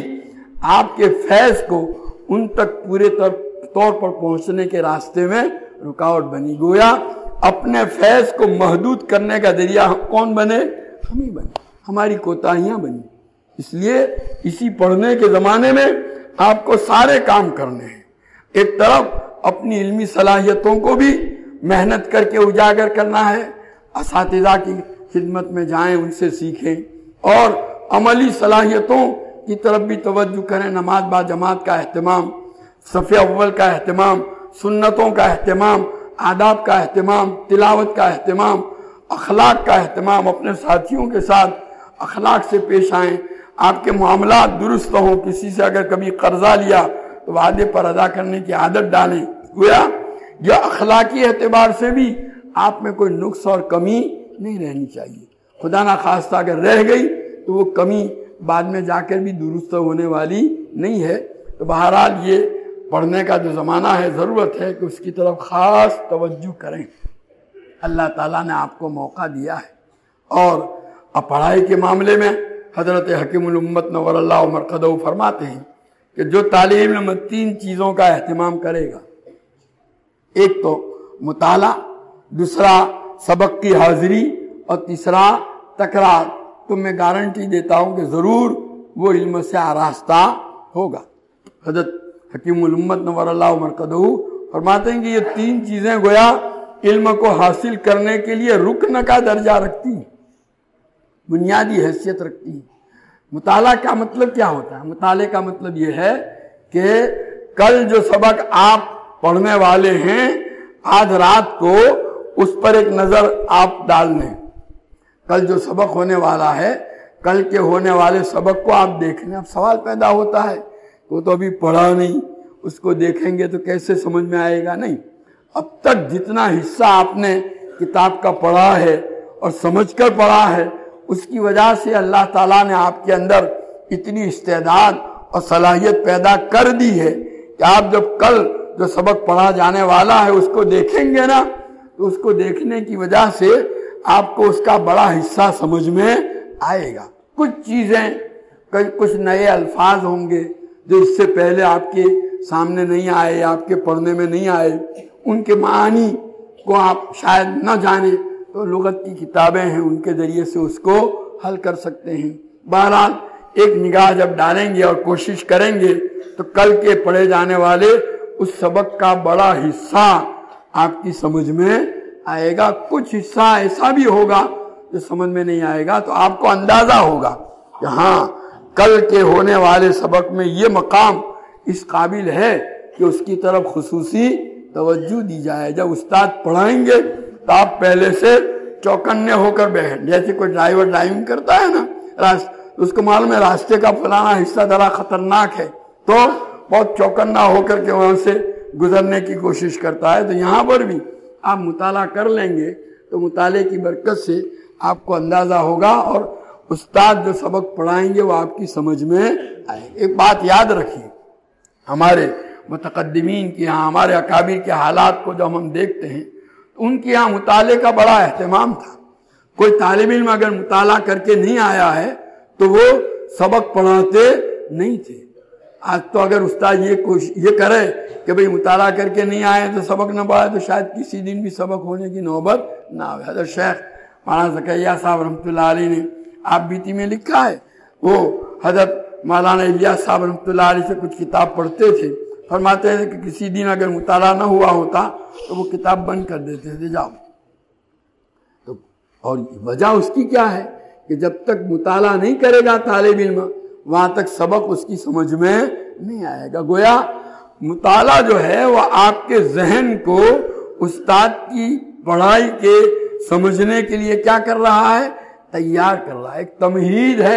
آپ کے فیض کو ان تک پورے طور پر پہنچنے کے راستے میں رکاوٹ بنی۔ گویا اپنے فیض کو محدود کرنے کا ذریعہ کون بنے؟ ہم ہی بنے، ہماری کوتاہیاں بنی۔ اس لیے اسی پڑھنے کے زمانے میں آپ کو سارے کام کرنے ہیں۔ ایک طرف اپنی علمی صلاحیتوں کو بھی محنت کر کے اجاگر کرنا ہے، اساتذہ کی خدمت میں جائیں، ان سے سیکھیں، اور عملی صلاحیتوں کی طرف بھی توجہ کریں۔ نماز با جماعت کا اہتمام، صف اول کا اہتمام، سنتوں کا اہتمام، آداب کا اہتمام، تلاوت کا اہتمام، اخلاق کا اہتمام، اپنے ساتھیوں کے ساتھ اخلاق سے پیش آئیں، آپ کے معاملات درست ہوں، کسی سے اگر کبھی قرضہ لیا تو وعدے پر ادا کرنے کی عادت ڈالیں۔ گویا یہ اخلاقی اعتبار سے بھی آپ میں کوئی نقص اور کمی نہیں رہنی چاہیے۔ خدا نہ خواستہ اگر رہ گئی تو وہ کمی بعد میں جا کر بھی درست ہونے والی نہیں ہے۔ تو بہرحال یہ پڑھنے کا جو زمانہ ہے، ضرورت ہے کہ اس کی طرف خاص توجہ کریں۔ اللہ تعالیٰ نے آپ کو موقع دیا ہے، اور اب پڑھائی کے معاملے میں حضرت حکیم الامت نور اللہ مرقدہ فرماتے ہیں کہ جو طالب علم تین چیزوں کا اہتمام کرے گا، ایک تو مطالعہ، دوسرا سبق کی حاضری، اور تیسرا تکرار، تو میں گارنٹی دیتا ہوں کہ ضرور وہ علم سے آراستہ ہوگا۔ حضرت حکیم الامت نور اللہ مرقدہ فرماتے ہیں کہ یہ تین چیزیں گویا علم کو حاصل کرنے کے لیے رکن کا درجہ رکھتی ہیں، بنیادی حیثیت رکھتی ہیں۔ مطالعہ کا مطلب کیا ہوتا ہے؟ مطالعے کا مطلب یہ ہے کہ کل جو سبق آپ پڑھنے والے ہیں، آج رات کو اس پر ایک نظر آپ ڈال لیں۔ کل جو سبق ہونے والا ہے، کل کے ہونے والے سبق کو آپ دیکھ لیں۔ اب سوال پیدا ہوتا ہے وہ تو ابھی پڑھا نہیں، اس کو دیکھیں گے تو کیسے سمجھ میں آئے گا؟ نہیں، اب تک جتنا حصہ آپ نے کتاب کا پڑھا ہے اور سمجھ کر پڑھا ہے، اس کی وجہ سے اللہ تعالیٰ نے آپ کے اندر اتنی استعداد اور صلاحیت پیدا کر دی ہے کہ آپ جب کل جو سبق پڑھا جانے والا ہے اس کو دیکھیں گے نا، تو اس کو دیکھنے کی وجہ سے آپ کو اس کا بڑا حصہ سمجھ میں آئے گا۔ کچھ چیزیں، کچھ نئے الفاظ ہوں گے جو اس سے پہلے آپ کے سامنے نہیں آئے، آپ کے پڑھنے میں نہیں آئے، ان کے معنی کو آپ شاید نہ جانیں، تو لغت کی کتابیں ہیں ان کے ذریعے سے اس کو حل کر سکتے ہیں۔ بہرحال ایک نگاہ جب ڈالیں گے اور کوشش کریں گے تو کل کے پڑھے جانے والے اس سبق کا بڑا حصہ آپ کی سمجھ میں آئے گا۔ کچھ حصہ ایسا بھی ہوگا جو سمجھ میں نہیں آئے گا، تو آپ کو اندازہ ہوگا کہ ہاں کل کے ہونے والے سبق میں یہ مقام اس قابل ہے کہ اس کی طرف خصوصی توجہ دی جائے۔ جب استاد پڑھائیں گے تو آپ پہلے سے چوکنے ہو کر بیٹھیں، جیسے کوئی ڈرائیور ڈرائیونگ کرتا ہے نا، اس کو معلوم ہے راستے کا فلانا حصہ ذرا خطرناک ہے، تو بہت چوکنا ہو کر کے وہاں سے گزرنے کی کوشش کرتا ہے۔ تو یہاں پر بھی آپ مطالعہ کر لیں گے تو مطالعے کی برکت سے آپ کو اندازہ ہوگا اور استاد جو سبق پڑھائیں گے وہ آپ کی سمجھ میں آئے گا۔ ایک بات یاد رکھیے، ہمارے متقدمین کے یہاں، ہمارے اکابر کے حالات کو جب ہم دیکھتے ہیں تو ان کے یہاں مطالعے کا بڑا اہتمام تھا۔ کوئی طالب علم اگر مطالعہ کر کے نہیں آیا ہے تو وہ سبق پڑھاتے نہیں تھے۔ آج تو اگر استاد یہ کوشش یہ کرے کہ بھئی مطالعہ کر کے نہیں آئے تو سبق نہ پڑھائے تو شاید کسی دن بھی سبق ہونے کی نوبت نہ ہو۔ حضرت شیخ مولانا زکریا صاحب رحمۃ اللہ علیہ نے آپ بیتی میں لکھا ہے، وہ حضرت مولانا الیاس صاحب رحمۃ اللہ علیہ سے کچھ کتاب پڑھتے تھے، فرماتے ہیں کہ کسی دن اگر مطالعہ نہ ہوا ہوتا تو وہ کتاب بند کر دیتے تھے، جاؤ۔ تو اور وجہ اس کی کیا ہے کہ جب تک مطالعہ نہیں کرے گا طالب علم وہاں تک سبق اس کی سمجھ میں نہیں آئے گا۔ گویا مطالعہ جو ہے وہ آپ کے ذہن کو استاد کی پڑھائی کے سمجھنے کے لیے کیا کر رہا ہے؟ تیار کر رہا ہے، ایک تمہید ہے۔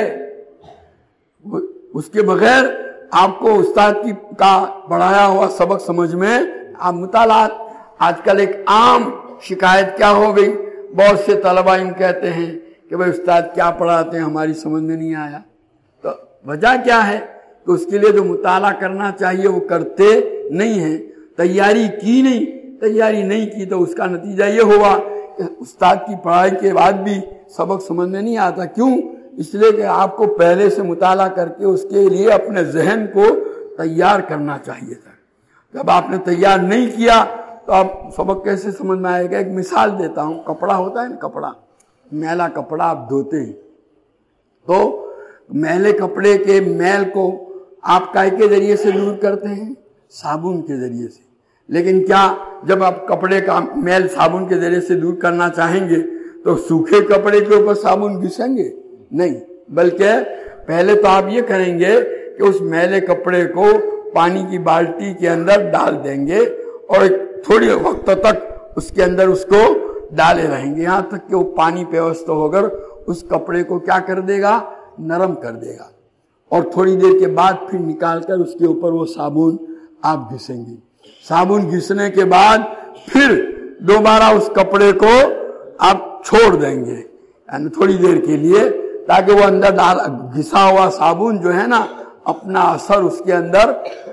اس کے بغیر آپ کو استاد کی کا پڑھایا ہوا سبق سمجھ میں آپ مطالعات آج کل ایک عام شکایت کیا ہو گئی، بہت سے طلبہ یوں کہتے ہیں کہ بھئی استاد کیا پڑھاتے ہیں ہماری سمجھ میں نہیں آیا۔ تو وجہ کیا ہے کہ اس کے لیے جو مطالعہ کرنا چاہیے وہ کرتے نہیں ہیں، تیاری کی نہیں، تیاری نہیں کی تو اس کا نتیجہ یہ ہوا کہ استاد کی پڑھائی کے بعد بھی سبق سمجھ میں نہیں آتا۔ کیوں؟ اس لیے کہ آپ کو پہلے سے مطالعہ کر کے اس کے لیے اپنے ذہن کو تیار کرنا چاہیے تھا۔ جب آپ نے تیار نہیں کیا تو آپ سبق کیسے سمجھ میں آئے گا؟ ایک مثال دیتا ہوں، کپڑا ہوتا ہے نا، کپڑا میلا کپڑا آپ دھوتے ہیں تو میلے کپڑے کے میل کو آپ کائے کے ذریعے سے دور کرتے ہیں؟ صابن کے ذریعے سے۔ لیکن کیا جب آپ کپڑے کا میل صابن کے ذریعے سے دور کرنا چاہیں گے تو سوکھے کپڑے کے اوپر صابن گھسیں گے؟ نہیں، بلکہ پہلے تو آپ یہ کریں گے کہ اس میلے کپڑے کو پانی کی بالٹی کے اندر ڈال دیں گے اور تھوڑی وقت تک اس کے اندر اس کو ڈالے رہیں گے، یہاں تک کہ وہ پانی پیوست ہو کر اس کپڑے کو کیا کر دے گا؟ نرم کر دے گا، اور تھوڑی دیر کے بعد پھر نکال کر اس کے اوپر وہ صابن آپ گھسیں گے۔ صابن گھسنے کے بعد پھر دوبارہ اس کپڑے کو آپ چھوڑ دیں گے، یعنی تھوڑی دیر کے لیے، تاکہ وہ اندر ڈال گھسا ہوا صابن جو ہے نا اپنا اثر اس کے اندر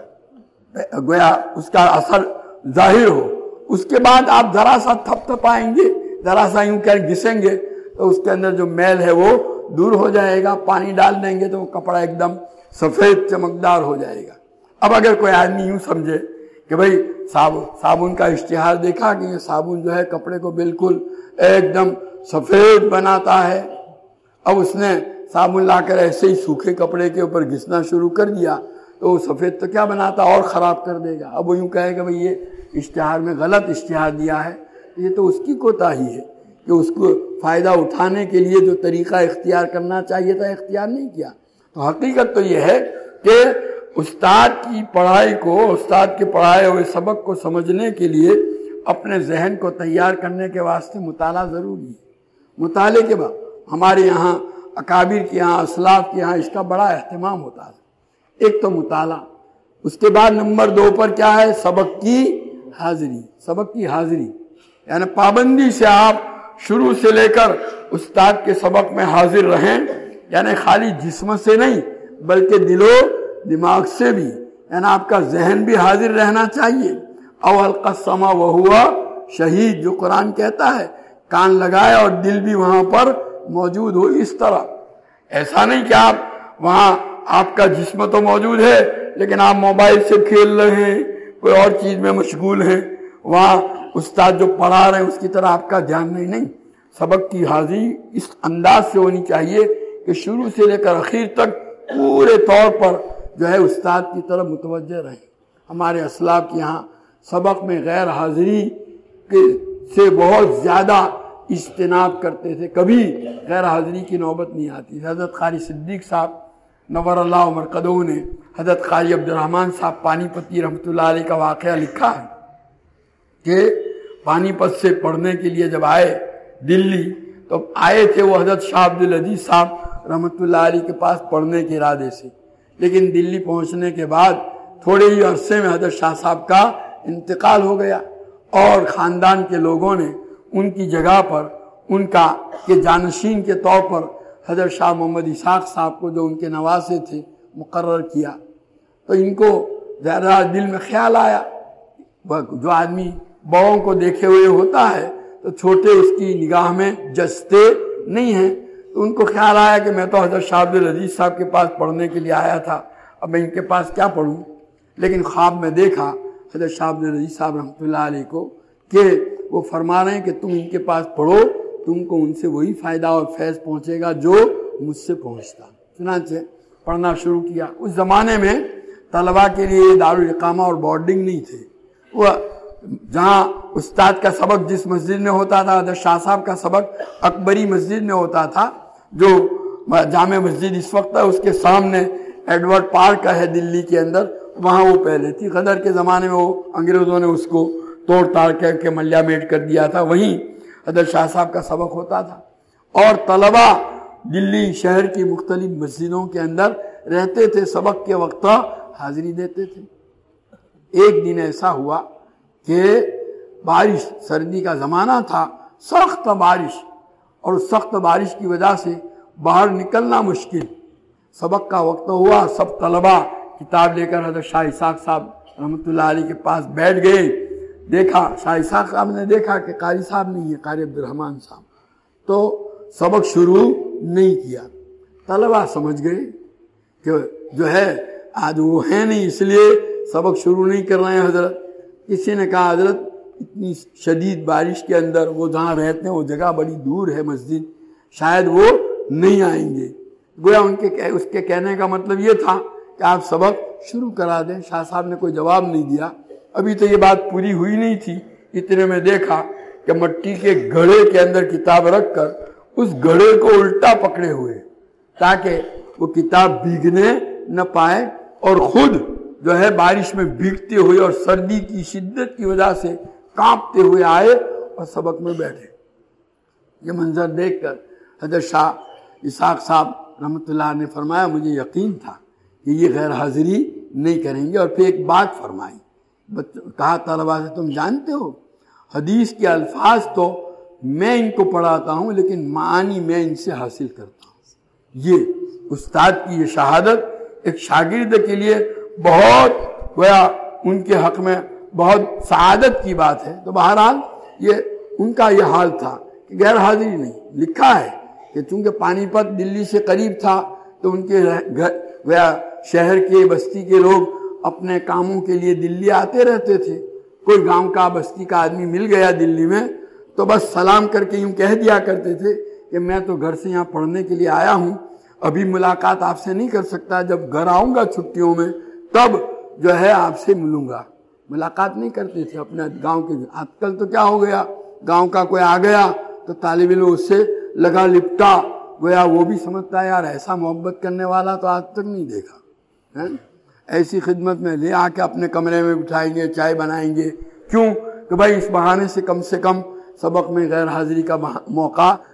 گویا اس کا اثر ظاہر ہو۔ اس کے بعد آپ ذرا سا تھپ تھپائیں گے، ذرا سا یوں کر گھسیں گے تو اس کے اندر جو میل ہے وہ دور ہو جائے گا، پانی ڈال دیں گے تو وہ کپڑا ایک دم سفید چمکدار ہو جائے گا۔ اب اگر کوئی آدمی یوں سمجھے کہ بھئی صابن صابن کا اشتہار دیکھا کہ یہ صابن جو ہے کپڑے کو بالکل ایک دم سفید بناتا ہے، اب اس نے صابن لا کر ایسے ہی سوکھے کپڑے کے اوپر گھسنا شروع کر دیا تو وہ سفید تو کیا بناتا اور خراب کر دے گا۔ اب وہ یوں کہے گا بھئی یہ اشتہار میں غلط اشتہار دیا ہے، یہ تو اس کی کوتاہی ہے کہ اس کو فائدہ اٹھانے کے لیے جو طریقہ اختیار کرنا چاہیے تھا اختیار نہیں کیا۔ تو حقیقت تو یہ ہے کہ استاد کی پڑھائی کو، استاد کے پڑھائے ہوئے سبق کو سمجھنے کے لیے اپنے ذہن کو تیار کرنے کے واسطے مطالعہ ضروری ہے۔ مطالعے کے بعد ہمارے یہاں اکابر کے یہاں اسلاف کے یہاں اس کا بڑا اہتمام ہوتا ہے۔ ایک تو مطالعہ، اس کے بعد نمبر دو پر کیا ہے؟ سبق کی حاضری۔ سبق کی حاضری یعنی پابندی سے آپ شروع سے لے کر استاد کے سبق میں حاضر رہیں، یعنی خالی جسم سے نہیں بلکہ دل و دماغ سے بھی، یعنی آپ کا ذہن بھی حاضر رہنا چاہیے۔ او القى السمع وهو شہید، جو قرآن کہتا ہے کان لگائے اور دل بھی وہاں پر موجود ہو۔ اس طرح ایسا نہیں کہ آپ وہاں آپ کا جسم تو موجود ہے لیکن آپ موبائل سے کھیل رہے ہیں، کوئی اور چیز میں مشغول ہیں، وہاں استاد جو پڑھا رہے ہیں اس کی طرف آپ کا دھیان نہیں نہیں سبق کی حاضری اس انداز سے ہونی چاہیے کہ شروع سے لے کر اخیر تک پورے طور پر جو ہے استاد کی طرف متوجہ رہیں۔ ہمارے اسلاف کے یہاں سبق میں غیر حاضری سے بہت زیادہ اجتناب کرتے تھے، کبھی غیر حاضری کی نوبت نہیں آتی۔ حضرت قاری صدیق صاحب نور اللہ مرقدہ نے حضرت قاری عبد الرحمن صاحب پانی پتی رحمۃ اللہ علیہ کا واقعہ لکھا ہے کہ پانی پت سے پڑھنے کے لیے جب آئے دلی تو آئے تھے وہ حضرت شاہ عبد العزیز صاحب رحمۃ اللہ علیہ کے پاس پڑھنے کے ارادے سے، لیکن دلی پہنچنے کے بعد تھوڑے ہی عرصے میں حضرت شاہ صاحب کا انتقال ہو گیا اور خاندان کے لوگوں نے ان کی جگہ پر ان کا کہ جانشین کے طور پر حضرت شاہ محمد اسحاق صاحب کو جو ان کے نواسے تھے مقرر کیا۔ تو ان کو ذرا دل میں خیال آیا، جو آدمی بڑوں کو دیکھے ہوئے ہوتا ہے تو چھوٹے اس کی نگاہ میں جچتے نہیں ہیں، تو ان کو خیال آیا کہ میں تو حضرت شاہ عبد العزیز صاحب کے پاس پڑھنے کے لیے آیا تھا، اب میں ان کے پاس کیا پڑھوں۔ لیکن خواب میں دیکھا حضرت شاہ عبد العزیز صاحب رحمۃ اللہ علیہ کو کہ وہ فرما رہے ہیں کہ تم ان کے پاس پڑھو، تم کو ان سے وہی فائدہ اور فیض پہنچے گا جو مجھ سے پہنچتا۔ چنانچہ پڑھنا شروع کیا۔ اس زمانے میں طلباء کے لیے دارالاقامہ اور بورڈنگ نہیں تھے، وہ جہاں استاد کا سبق جس مسجد میں ہوتا تھا، حضرت شاہ صاحب کا سبق اکبری مسجد میں ہوتا تھا جو جامع مسجد اس وقت ہے، اس کے سامنے ایڈورڈ پارک ہے دلی کے اندر، وہاں وہ پہلے تھی۔ غدر کے زمانے میں وہ انگریزوں نے اس کو توڑ تاڑ کر کے ملیا میٹ کر دیا تھا، وہیں حضرت شاہ صاحب کا سبق ہوتا تھا۔ اور طلباء دلی شہر کی مختلف مسجدوں کے اندر رہتے تھے، سبق کے وقت حاضری دیتے تھے۔ ایک دن ایسا ہوا کہ بارش، سردی کا زمانہ تھا، سخت بارش، اور سخت بارش کی وجہ سے باہر نکلنا مشکل۔ سبق کا وقت ہوا، سب طلباء کتاب لے کر حضرت شاہ اسحاق صاحب رحمۃ اللہ علیہ کے پاس بیٹھ گئے۔ دیکھا شاہ اسحاق صاحب نے دیکھا کہ قاری صاحب نہیں ہے، قاری عبد الرحمن صاحب، تو سبق شروع نہیں کیا۔ طلباء سمجھ گئے کہ جو ہے آج وہ ہیں نہیں، اس لیے سبق شروع نہیں کر رہے ہیں حضرت۔ کسی نے کہا حضرت اتنی شدید بارش کے اندر وہ جہاں رہتے ہیں وہ جگہ بڑی دور ہے مسجد، شاید وہ نہیں آئیں گے۔ گویا ان کے اس کے کہنے کا مطلب یہ تھا کہ آپ سبق شروع کرا دیں۔ شاہ صاحب نے کوئی جواب نہیں دیا۔ ابھی تو یہ بات پوری ہوئی نہیں تھی، اتنے میں دیکھا کہ مٹی کے گھڑے کے اندر کتاب رکھ کر اس گھڑے کو الٹا پکڑے ہوئے تاکہ وہ کتاب بھیگنے نہ پائے، اور خود جو ہے بارش میں بھیگتے ہوئے اور سردی کی شدت کی وجہ سے کانپتے ہوئے آئے اور سبق میں بیٹھے۔ یہ منظر دیکھ کر حضرت شاہ اسحاق صاحب رحمۃ اللہ نے فرمایا مجھے یقین تھا کہ یہ غیر حاضری نہیں کریں گے، اور پھر ایک بات فرمائی، کہا طلباء سے تم جانتے ہو حدیث کے الفاظ تو میں ان کو پڑھاتا ہوں لیکن معانی میں ان سے حاصل کرتا ہوں۔ یہ استاد کی یہ شہادت ایک شاگرد کے لیے بہت گویا ان کے حق میں بہت سعادت کی بات ہے۔ تو بہرحال یہ ان کا یہ حال تھا کہ غیر حاضری نہیں۔ لکھا ہے کہ چونکہ پانی پت دلی سے قریب تھا تو ان کے گویا شہر کے بستی کے لوگ اپنے کاموں کے لیے دلی آتے رہتے تھے۔ کوئی گاؤں کا بستی کا آدمی مل گیا دلی میں تو بس سلام کر کے یوں کہہ دیا کرتے تھے کہ میں تو گھر سے یہاں پڑھنے کے لیے آیا ہوں، ابھی ملاقات آپ سے نہیں کر سکتا، جب گھر آؤں گا چھٹیوں میں تب جو ہے آپ سے ملوں گا۔ ملاقات نہیں کرتے تھے اپنے گاؤں کے۔ آج کل تو کیا ہو گیا، گاؤں کا کوئی آ گیا تو طالب علم اس سے لگا لپٹا، گویا وہ بھی سمجھتا ہے یار ایسا محبت کرنے والا تو آج تک نہیں دیکھا، ایسی خدمت میں لے آ کے اپنے کمرے میں بٹھائیں گے، چائے بنائیں گے، کیوں کہ بھائی اس بہانے سے کم سے کم سبق میں غیر حاضری کا موقع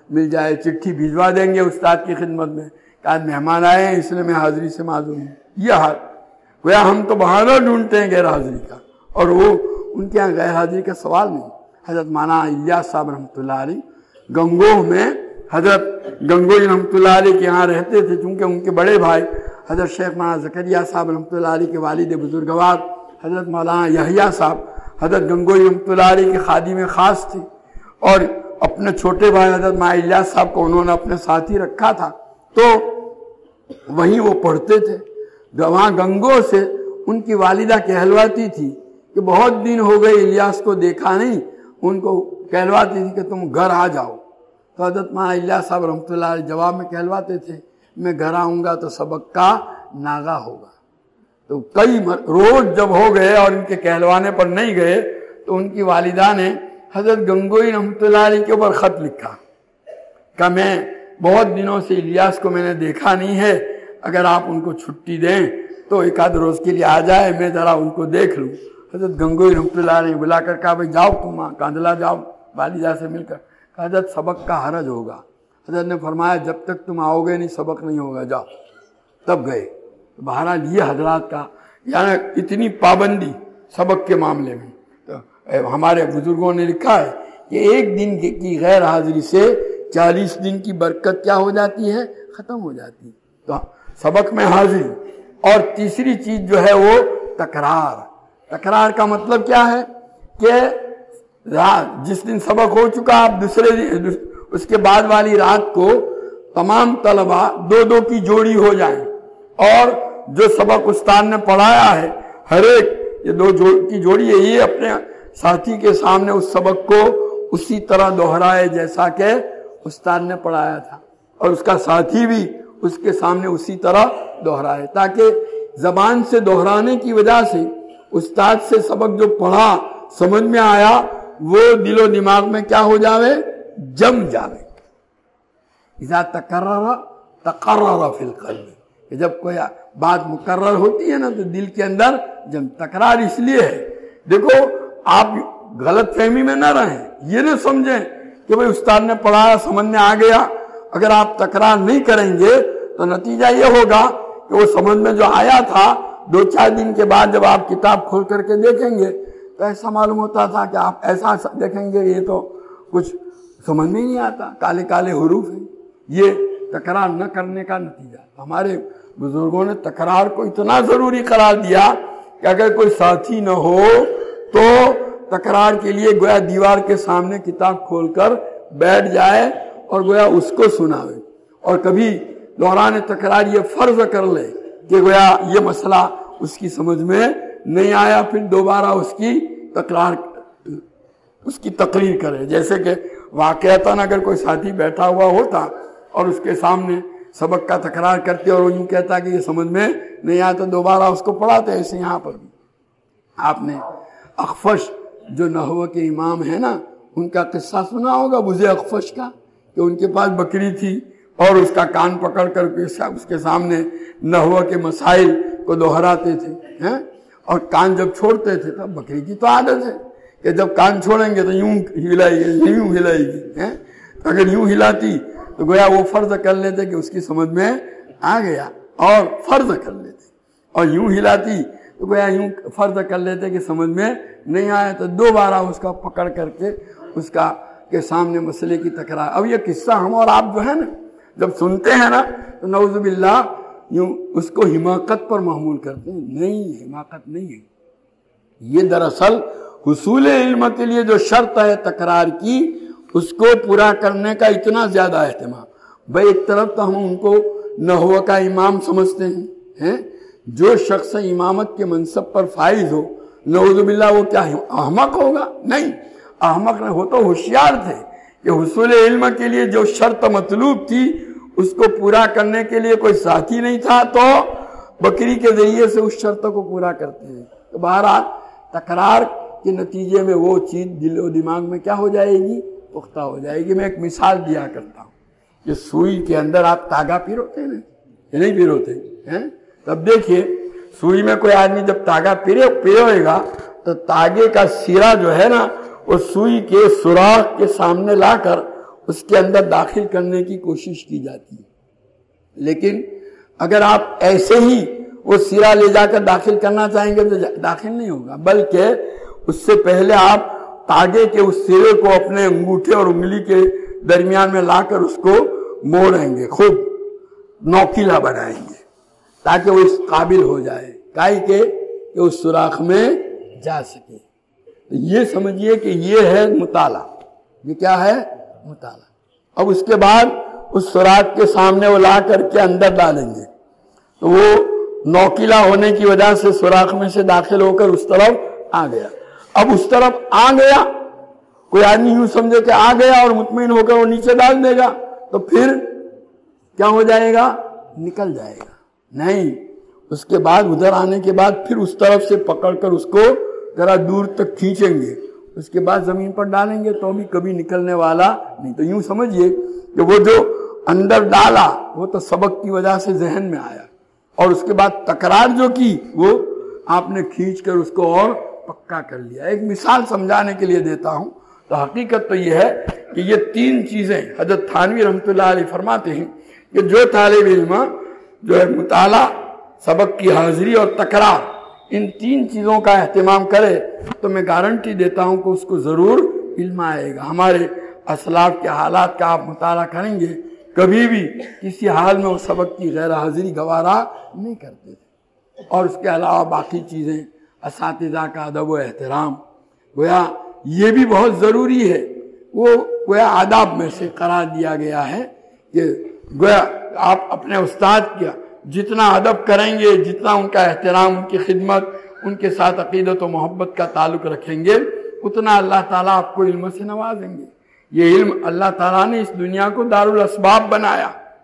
مل جائے چٹھی بھیجوا دیں گے استاد کی خدمت میں کہ آج مہمان آئے ہیں اس لیے میں حاضری سے معذور ہوں. یہ حال گویا ہم تو بہانہ ڈھونڈتے ہیں غیر حاضری کا، اور وہ ان کے یہاں غیر حاضری کا سوال نہیں. حضرت مولانا الیاس صاحب رحمۃ اللہ علیہ گنگوہ میں حضرت گنگوئی رحمۃ اللہ علیہ کے یہاں رہتے تھے، چونکہ ان کے بڑے بھائی حضرت شیخ مولانا زکریا صاحب رحمۃ اللہ علیہ کے والد بزرگوار حضرت مولانا یحییٰ صاحب حضرت گنگوئی رحمۃ اللہ علیہ کے خادم خاص تھے، اور اپنے چھوٹے بھائی حضرت مولانا الیاس صاحب کو انہوں نے اپنے ساتھی رکھا تھا، تو وہیں وہ پڑھتے تھے. وہاں گنگو سے ان کی والدہ کہلواتی تھی کہ بہت دن ہو گئے الیاس کو دیکھا نہیں، ان کو کہلواتی تھی کہ تم گھر آ جاؤ. تو حضرت مولانا الیاس صاحب رحمۃ اللہ علیہ جواب میں کہلواتے تھے میں گھر آؤں گا تو سبق کا ناغہ ہوگا. تو کئی روز جب ہو گئے اور ان کے کہلوانے پر نہیں گئے تو ان کی والدہ نے حضرت گنگوئی رحمۃ اللہ علیہ کے اوپر خط لکھا کہ میں بہت دنوں سے الیاس کو میں نے دیکھا نہیں ہے، اگر آپ ان کو چھٹی دیں تو ایک آدھ روز کے لیے آ جائے، میں ذرا ان کو دیکھ لوں. حضرت گنگوئی رحمۃ اللہ علیہ بلا کر کہا بھائی جاؤ تم کاندھلا جاؤ والدہ سے مل کر. کہا حضرت سبق کا حرج ہوگا. حضرت نے فرمایا جب تک تم آؤ گے نہیں سبق نہیں ہوگا، جاؤ. تب گئے. بہرحال یہ حضرات کا یعنی اتنی پابندی سبق کے معاملے میں. تو ہمارے بزرگوں نے لکھا ہے کہ ایک دن کی غیر حاضری سے چالیس دن کی برکت کیا ہو جاتی ہے، ختم ہو جاتی ہے. تو سبق میں حاضری. اور تیسری چیز جو ہے وہ تکرار. تکرار کا مطلب کیا ہے کہ جس دن سبق ہو چکا آپ دوسرے دن اس کے بعد والی رات کو تمام طلبہ دو دو کی جوڑی ہو جائیں، اور جو سبق استاد نے پڑھایا ہے ہر ایک یہ دو کی جوڑی ہے، یہ اپنے ساتھی کے سامنے اس سبق کو اسی طرح دہرائے جیسا کہ استاد نے پڑھایا تھا، اور اس کا ساتھی بھی اس کے سامنے اسی طرح دہرائے، تاکہ زبان سے دہرانے کی وجہ سے استاد سے سبق جو پڑھا سمجھ میں آیا وہ دل و دماغ میں کیا ہو جاوے، جم جاوے. اذا تکرر تقرر فی القلب، کہ جب کوئی بات مکرر ہوتی ہے نا تو دل کے اندر جم. تکرار اس لیے ہے، دیکھو آپ غلط فہمی میں نہ رہیں، یہ نہ سمجھیں کہ بھئی استاد نے پڑھایا سمجھ میں آ گیا. اگر آپ تکرار نہیں کریں گے تو نتیجہ یہ ہوگا کہ وہ سمجھ میں جو آیا تھا دو چار دن کے بعد جب آپ کتاب کھول کر کے دیکھیں گے تو ایسا معلوم ہوتا تھا کہ آپ ایسا دیکھیں گے یہ تو کچھ سمجھ میں نہیں آتا، کالے کالے حروف ہیں. یہ تکرار نہ کرنے کا نتیجہ. ہمارے بزرگوں نے تکرار کو اتنا ضروری قرار دیا کہ اگر کوئی ساتھی نہ ہو تو تکرار کے لیے گویا دیوار کے سامنے کتاب کھول کر بیٹھ جائے اور گویا اس کو سناوے. اور کبھی دوران تکرار یہ فرض کر لے کہ گویا یہ مسئلہ اس کی سمجھ میں نہیں آیا، پھر دوبارہ اس کی تکرار اس کی تقریر کرے. جیسے کہ واقعتاً اگر کوئی ساتھی بیٹھا ہوا ہوتا اور اس کے سامنے سبق کا تکرار کرتے اور وہ یوں کہتا کہ یہ سمجھ میں نہیں آیا تو دوبارہ اس کو پڑھاتے. ایسے یہاں پر بھی آپ نے اخفش جو نحو کے امام ہیں نا ان کا قصہ سنا ہوگا، بزے اخفش کا، کہ ان کے پاس بکری تھی اور اس کا کان پکڑ کر اس کے سامنے نحو کے مسائل کو دہراتے تھے، اور کان جب چھوڑتے تھے تب بکری کی تو عادت ہے کہ جب کان چھوڑیں گے تو یوں ہلائے گی، یوں ہلائے گی. اگر یوں ہلاتی تو گویا وہ فرض کر لیتے کہ اس کی سمجھ میں آ گیا اور فرض کر لیتے، اور یوں ہلاتی تو گویا یوں فرض کر لیتے کہ سمجھ میں نہیں آیا تو دوبارہ اس کا پکڑ کر کے اس کا کے سامنے مسئلے کی تکرار. اب یہ قصہ ہم اور آپ جو ہے نا جب سنتے ہیں نا تو نعوذ باللہ یوں اس کو حماقت پر محمول کرتے ہیں. نہیں، حماقت نہیں ہے، یہ دراصل حصول علم کے لیے جو شرط ہے تکرار کی اس کو پورا کرنے کا اتنا زیادہ اہتمام. بھائی ایک طرف تو ہم ان کو نحو کا امام سمجھتے ہیں، جو شخص امامت کے منصب پر فائز ہو نعوذ باللہ وہ کیا احمق ہوگا؟ نہیں، احمق نہیں، وہ تو ہوشیار تھے کہ حصول علم کے لیے جو شرط مطلوب تھی اس کو پورا کرنے کے لیے کوئی ساتھی نہیں تھا تو بکری کے ذریعے سے اس شرط کو پورا کرتے ہیں. تو بہرحال تکرار کے نتیجے میں وہ چیز دل و دماغ میں کیا ہو جائے گی؟ پختہ ہو جائے گی. میں ایک مثال دیا کرتا ہوں کہ سوئی کے اندر آپ تاگا پیروتے ہیں نا، یہ نہیں پیروتے ہیں؟ تب دیکھیے سوئی میں کوئی آدمی جب تاگا پیرے پیروئے گا تو تاگے کا سرا جو ہے نا وہ سوئی کے سوراخ کے سامنے لا کر اس کے اندر داخل کرنے کی کوشش کی جاتی ہے. لیکن اگر آپ ایسے ہی وہ سرا لے جا کر داخل کرنا چاہیں گے تو داخل نہیں ہوگا، بلکہ اس سے پہلے آپ تاگے کے اس سرے کو اپنے انگوٹھے اور انگلی کے درمیان میں لا کر اس کو موڑیں گے، خوب نوکیلا بنائیں گے تاکہ وہ اس قابل ہو جائے کائی کے کہ اس سوراخ میں جا سکے. یہ سمجھیے کہ یہ ہے مطالعہ. یہ کیا ہے؟ مطالعہ. اب اس کے بعد اس سوراخ کے سامنے وہ لا کر کے اندر ڈالیں گے تو وہ نوکیلا ہونے کی وجہ سے سوراخ میں سے داخل ہو کر اس طرف آ گیا. اب اس طرف آ گیا، کوئی آدمی یوں سمجھے کہ آ گیا اور مطمئن ہو کر وہ نیچے ڈال دے گا تو پھر کیا ہو جائے گا؟ نکل جائے گا. نہیں، اس کے بعد ادھر آنے کے بعد پھر اس طرف سے پکڑ کر اس کو ذرا دور تک کھینچیں گے، اس کے بعد زمین پر ڈالیں گے تو بھی کبھی نکلنے والا نہیں. تو یوں سمجھیے کہ وہ جو اندر ڈالا وہ تو سبق کی وجہ سے ذہن میں آیا، اور اس کے بعد تکرار جو کی وہ آپ نے کھینچ کر اس کو اور پکا کر لیا. ایک مثال سمجھانے کے لیے دیتا ہوں تو حقیقت تو یہ ہے کہ یہ تین چیزیں حضرت تھانوی رحمۃ اللہ علیہ فرماتے ہیں کہ جو طالب علم جو ہے مطالعہ، سبق کی حاضری اور تکرار، ان تین چیزوں کا اہتمام کرے تو میں گارنٹی دیتا ہوں کہ اس کو ضرور علم آئے گا. ہمارے اسلاف کے حالات کا آپ مطالعہ کریں گے، کبھی بھی کسی حال میں وہ سبق کی غیر حاضری گوارا نہیں کرتے تھے. اور اس کے علاوہ باقی چیزیں، اساتذہ کا ادب و احترام، گویا یہ بھی بہت ضروری ہے. وہ گویا آداب میں سے قرار دیا گیا ہے کہ گویا آپ اپنے استاد کیا جتنا ادب کریں گے، جتنا ان کا احترام، ان کی خدمت، ان کے ساتھ عقیدت و محبت کا تعلق رکھیں گے، اتنا اللہ تعالیٰ آپ کو علم سے نوازیں گے. یہ علم اللہ تعالیٰ نے اس دنیا کو دارالاسباب بنایا،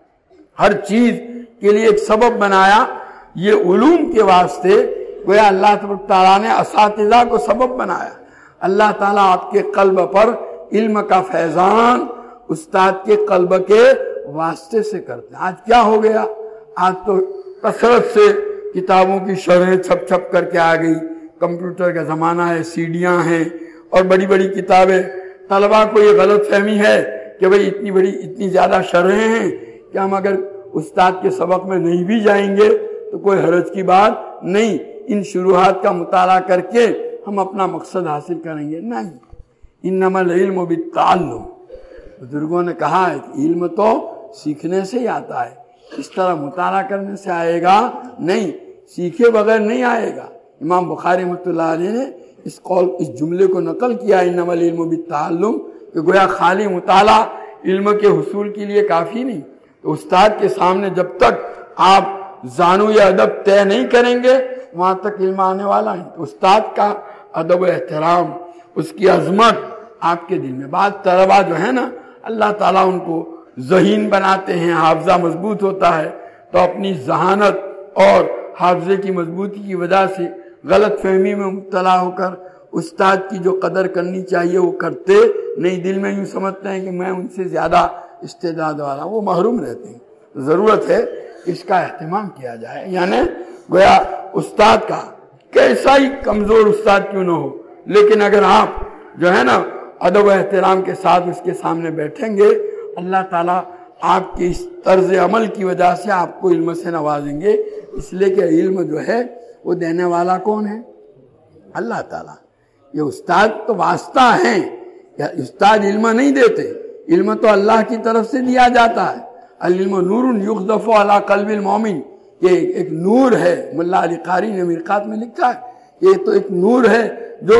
ہر چیز کے لیے ایک سبب بنایا. یہ علوم کے واسطے گویا اللہ تعالیٰ نے اساتذہ کو سبب بنایا. اللہ تعالیٰ آپ کے قلب پر علم کا فیضان استاد کے قلب کے واسطے سے کرتے ہیں. آج کیا ہو گیا؟ آج تو کثرت سے کتابوں کی شرحیں چھپ چھپ کر کے آ گئی، کمپیوٹر کا زمانہ ہے، سیڈیاں ہیں اور بڑی بڑی کتابیں. طلباء کو یہ غلط فہمی ہے کہ بھئی اتنی بڑی اتنی زیادہ شرحیں ہیں کہ ہم اگر استاد کے سبق میں نہیں بھی جائیں گے تو کوئی حرج کی بات نہیں، ان شروحات کا مطالعہ کر کے ہم اپنا مقصد حاصل کریں گے. نہیں، انما العلم بالتعلم. بزرگوں نے کہا ہے کہ علم تو سیکھنے سے ہی آتا ہے، اس طرح مطالعہ کرنے سے آئے گا نہیں، سیکھے بغیر نہیں آئے گا. امام بخاری رحمۃ اللہ علیہ نے اس قول اس جملے کو نقل کیا انما العلم بالتعلم، کہ گویا خالی مطالعہ علم کے حصول کے لیے کافی نہیں. تو استاد کے سامنے جب تک آپ زانو یا ادب طے نہیں کریں گے وہاں تک علم آنے والا نہیں. تو استاد کا ادب و احترام، اس کی عظمت آپ کے دل میں. بعض طلباء جو ہے نا اللہ تعالیٰ ان کو ذہین بناتے ہیں، حافظہ مضبوط ہوتا ہے تو اپنی ذہانت اور حافظے کی مضبوطی کی وجہ سے غلط فہمی میں مبتلا ہو کر استاد کی جو قدر کرنی چاہیے وہ کرتے نہیں، دل میں یوں سمجھتے ہیں کہ میں ان سے زیادہ استعداد والا، وہ محروم رہتے ہیں. ضرورت ہے اس کا اہتمام کیا جائے. یعنی گویا استاد کا کیسا ہی کمزور استاد کیوں نہ ہو، لیکن اگر آپ جو ہے نا ادب و احترام کے ساتھ اس کے سامنے بیٹھیں گے، اللہ تعالیٰ آپ کی اس طرز عمل کی وجہ سے آپ کو علم سے نوازیں گے. اس لیے کہ علم جو ہے وہ دینے والا کون ہے؟ اللہ تعالیٰ. یہ استاد تو واسطہ ہیں، استاد علم نہیں دیتے، علم تو اللہ کی طرف سے دیا جاتا ہے. العلم نور یقذف علی قلب المومن، یہ ایک نور ہے. ملا علی قاری نے مرقات میں لکھا ہے یہ تو ایک نور ہے جو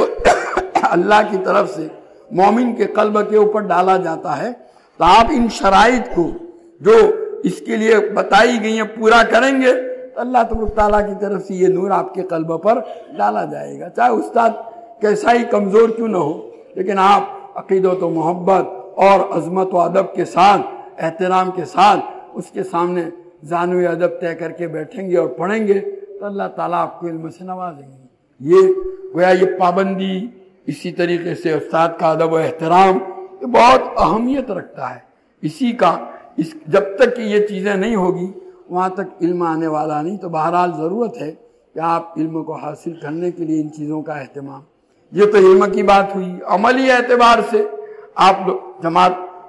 اللہ کی طرف سے مومن کے قلب کے اوپر ڈالا جاتا ہے. تو آپ ان شرائط کو جو اس کے لیے بتائی گئی ہیں پورا کریں گے تو اللہ تبارک تعالیٰ کی طرف سے یہ نور آپ کے قلب پر ڈالا جائے گا. چاہے استاد کیسا ہی کمزور کیوں نہ ہو، لیکن آپ عقیدت و محبت اور عظمت و ادب کے ساتھ، احترام کے ساتھ اس کے سامنے زانو ادب طے کر کے بیٹھیں گے اور پڑھیں گے تو اللہ تعالیٰ آپ کو علم سے نوازیں گے. یہ گویا یہ پابندی، اسی طریقے سے استاد کا ادب و احترام یہ بہت اہمیت رکھتا ہے. اسی کا اس جب تک کہ یہ چیزیں نہیں ہوگی وہاں تک علم آنے والا نہیں. تو بہرحال ضرورت ہے کہ آپ علم کو حاصل کرنے کے لیے ان چیزوں کا اہتمام. یہ تو علم کی بات ہوئی. عملی اعتبار سے آپ جماعت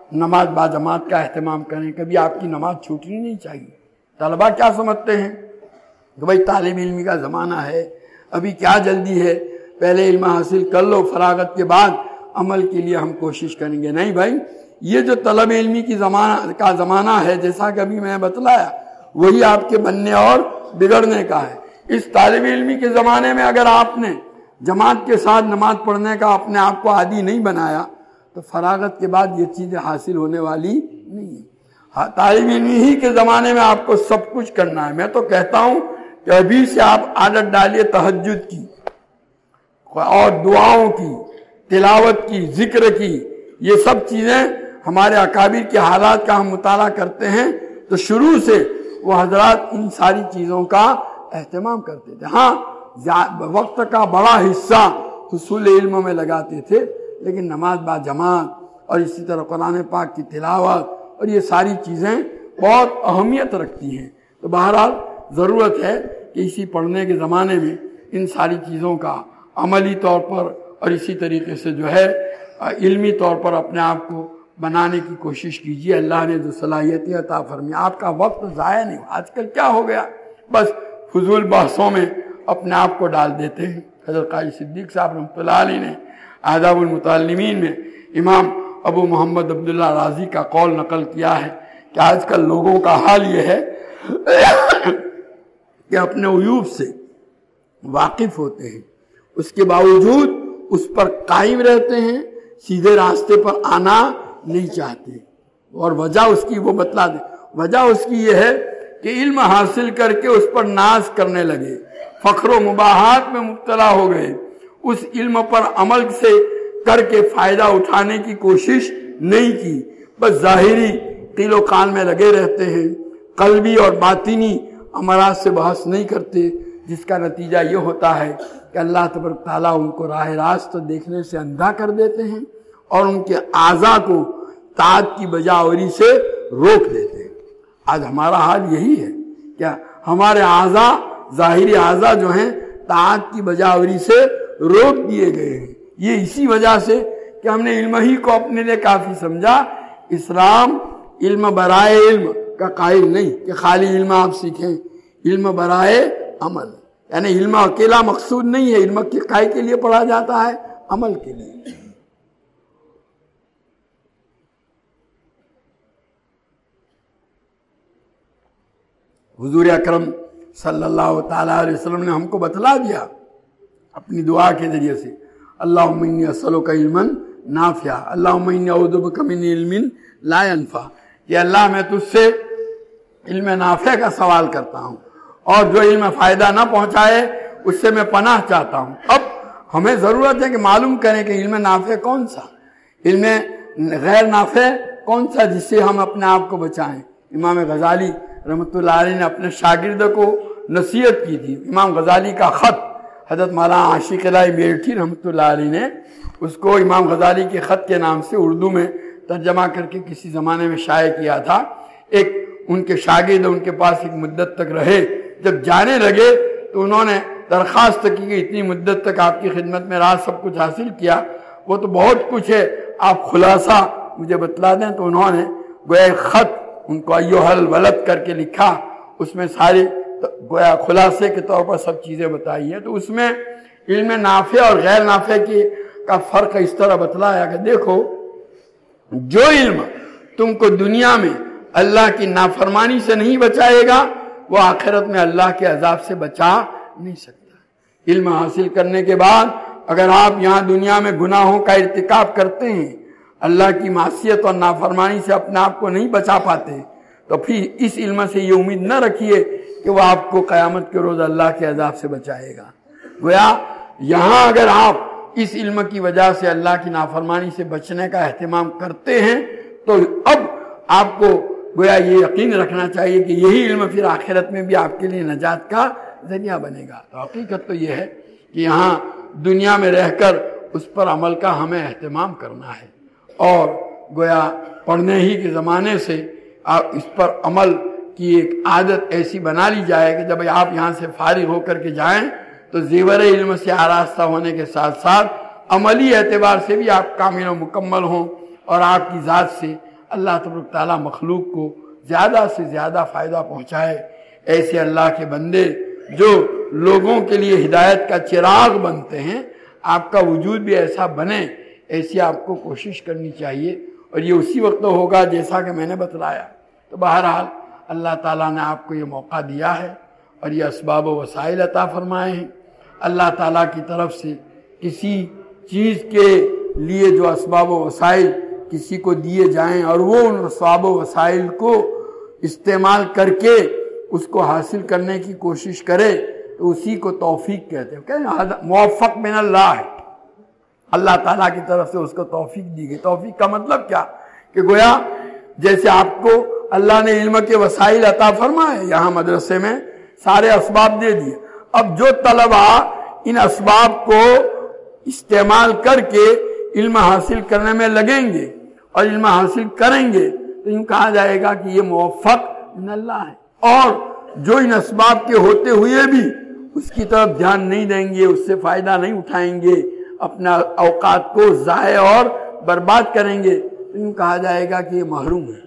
نماز با جماعت کا اہتمام کریں، کبھی آپ کی نماز چھوٹنی نہیں چاہیے۔ طلباء کیا سمجھتے ہیں کہ بھائی طالب علمی کا زمانہ ہے، ابھی کیا جلدی ہے، پہلے علم حاصل کر لو، فراغت کے بعد عمل کے لیے ہم کوشش کریں گے۔ نہیں بھائی، یہ جو طلب علمی کی زمانہ کا زمانہ ہے، جیسا کہ ابھی میں نے بتلایا، وہی آپ کے بننے اور بگڑنے کا ہے۔ اس طالب علمی کے زمانے میں اگر آپ نے جماعت کے ساتھ نماز پڑھنے کا اپنے آپ کو عادی نہیں بنایا تو فراغت کے بعد یہ چیزیں حاصل ہونے والی نہیں ہے۔ طالب علمی ہی کے زمانے میں آپ کو سب کچھ کرنا ہے۔ میں تو کہتا ہوں کہ ابھی سے آپ عادت ڈالیے تہجد کی اور دعاؤں کی، تلاوت کی، ذکر کی۔ یہ سب چیزیں ہمارے اکابر کے حالات کا ہم مطالعہ کرتے ہیں تو شروع سے وہ حضرات ان ساری چیزوں کا اہتمام کرتے تھے۔ ہاں وقت کا بڑا حصہ حصول علم میں لگاتے تھے، لیکن نماز با جماعت اور اسی طرح قرآن پاک کی تلاوت اور یہ ساری چیزیں بہت اہمیت رکھتی ہیں۔ تو بہرحال ضرورت ہے کہ اسی پڑھنے کے زمانے میں ان ساری چیزوں کا عملی طور پر اور اسی طریقے سے جو ہے علمی طور پر اپنے آپ کو بنانے کی کوشش کیجیے۔ اللہ نے جو صلاحیتیں عطا فرمائی، آپ کا وقت ضائع نہیں۔ آج کل کیا ہو گیا، بس فضول بحثوں میں اپنے آپ کو ڈال دیتے ہیں۔ حضرت قاری صدیق صاحب رحمۃ اللہ علیہ نے آداب المتعلمین میں امام ابو محمد عبداللہ رازی کا قول نقل کیا ہے کہ آج کل لوگوں کا حال یہ ہے کہ اپنے عیوب سے واقف ہوتے ہیں، اس کے باوجود اس پر قائم رہتے ہیں، سیدھے راستے پر آنا نہیں چاہتے، اور وجہ اس کی وہ بتلا دیں۔ وجہ اس کی یہ ہے کہ علم حاصل کر کے اس پر ناز کرنے لگے، فخر و مباحات میں مبتلا ہو گئے، اس علم پر عمل سے کر کے فائدہ اٹھانے کی کوشش نہیں کی، بس ظاہری قیل و قال میں لگے رہتے ہیں، قلبی اور باطنی امراض سے بحث نہیں کرتے، جس کا نتیجہ یہ ہوتا ہے کہ اللہ تبارک تعالیٰ ان کو راہ راست دیکھنے سے اندھا کر دیتے ہیں اور ان کے اعضاء کو طاعت کی بجاوری سے روک دیتے ہیں۔ آج ہمارا حال یہی ہے، کیا ہمارے اعضاء، ظاہری اعضاء جو ہیں طاعت کی بجاوری سے روک دیے گئے ہیں۔ یہ اسی وجہ سے کہ ہم نے علم ہی کو اپنے لیے کافی سمجھا۔ اسلام علم برائے علم کا قائل نہیں کہ خالی علم آپ سیکھیں، علم برائے عمل، یعنی علم اکیلا مقصود نہیں ہے، علم کی قائل کے لیے پڑھا جاتا ہے، عمل کے لیے۔ حضور اکرم صلی اللہ تعالیٰ علیہ وسلم نے ہم کو بتلا دیا اپنی دعا کے ذریعے سے، اللہم انی اسألک علما نافعا، اللہم انی اعوذ بک من علم لا ینفع، کہ اللہ میں تجھ سے علم نافع کا سوال کرتا ہوں اور جو علم فائدہ نہ پہنچائے اس سے میں پناہ چاہتا ہوں۔ اب ہمیں ضرورت ہے کہ معلوم کریں کہ علم نافع کون سا، علم غیر نافع کون سا، جس سے ہم اپنے آپ کو بچائیں۔ امام غزالی رحمۃ اللہ علیہ نے اپنے شاگرد کو نصیحت کی تھی۔ امام غزالی کا خط حضرت مولانا عاشق الہی میرٹھی رحمۃ اللہ علیہ نے اس کو امام غزالی کے خط کے نام سے اردو میں ترجمہ کر کے کسی زمانے میں شائع کیا تھا۔ ایک ان کے شاگرد ان کے پاس ایک مدت تک رہے، جب جانے لگے تو انہوں نے درخواست کی کہ اتنی مدت تک آپ کی خدمت میں رات سب کچھ حاصل کیا، وہ تو بہت کچھ ہے، آپ خلاصہ مجھے بتلا دیں۔ تو انہوں نے گویا خط ان کو ایھا الولد کر کے لکھا، اس میں سارے گویا خلاصے کے طور پر سب چیزیں بتائی ہیں۔ تو اس میں علم نافع اور غیر نافع کی کا فرق اس طرح بتلایا کہ دیکھو، جو علم تم کو دنیا میں اللہ کی نافرمانی سے نہیں بچائے گا وہ آخرت میں اللہ کے عذاب سے بچا نہیں سکتا۔ علم حاصل کرنے کے بعد اگر آپ یہاں دنیا میں گناہوں کا ارتکاب کرتے ہیں، اللہ کی معصیت اور نافرمانی سے اپنے آپ کو نہیں بچا پاتے، تو پھر اس علم سے یہ امید نہ رکھیے کہ وہ آپ کو قیامت کے روز اللہ کے عذاب سے بچائے گا۔ گویا یہاں اگر آپ اس علم کی وجہ سے اللہ کی نافرمانی سے بچنے کا اہتمام کرتے ہیں تو اب آپ کو گویا یہ یقین رکھنا چاہیے کہ یہی علم پھر آخرت میں بھی آپ کے لیے نجات کا ذریعہ بنے گا۔ تو حقیقت تو یہ ہے کہ یہاں دنیا میں رہ کر اس پر عمل کا ہمیں اہتمام کرنا ہے، اور گویا پڑھنے ہی کے زمانے سے آپ اس پر عمل کی ایک عادت ایسی بنا لی جائے کہ جب آپ یہاں سے فارغ ہو کر کے جائیں تو زیور علم سے آراستہ ہونے کے ساتھ ساتھ عملی اعتبار سے بھی آپ کامل و مکمل ہوں، اور آپ کی ذات سے اللہ تبارک تعالیٰ مخلوق کو زیادہ سے زیادہ فائدہ پہنچائے۔ ایسے اللہ کے بندے جو لوگوں کے لیے ہدایت کا چراغ بنتے ہیں، آپ کا وجود بھی ایسا بنے، ایسی آپ کو کوشش کرنی چاہیے، اور یہ اسی وقت ہوگا جیسا کہ میں نے بتلایا۔ تو بہرحال اللہ تعالیٰ نے آپ کو یہ موقع دیا ہے اور یہ اسباب و وسائل عطا فرمائے ہیں۔ اللہ تعالیٰ کی طرف سے کسی چیز کے لیے جو اسباب و وسائل کسی کو دیے جائیں اور وہ ان اسباب و وسائل کو استعمال کر کے اس کو حاصل کرنے کی کوشش کرے تو اسی کو توفیق کہتے ہیں۔ کہ موفق من اللہ ہے، اللہ تعالیٰ کی طرف سے اس کو توفیق دی گئی۔ توفیق کا مطلب کیا کہ گویا جیسے آپ کو اللہ نے علم کے وسائل عطا فرمائے، یہاں مدرسے میں سارے اسباب دے دیے، اب جو طلبہ ان اسباب کو استعمال کر کے علم حاصل کرنے میں لگیں گے اور علم حاصل کریں گے تو یوں کہا جائے گا کہ یہ موفق من اللہ ہے، اور جو ان اسباب کے ہوتے ہوئے بھی اس کی طرف دھیان نہیں دیں گے، اس سے فائدہ نہیں اٹھائیں گے، اپنا اوقات کو ضائع اور برباد کریں گے تو یوں کہا جائے گا کہ یہ محروم ہے۔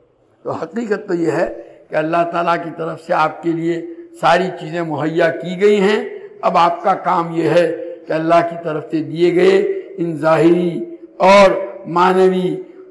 تو حقیقت تو یہ ہے کہ اللہ تعالیٰ کی طرف سے آپ کے لیے ساری چیزیں مہیا کی گئی ہیں، اب آپ کا کام یہ ہے کہ اللہ کی طرف سے دیے گئے ان ظاہری اور معنوی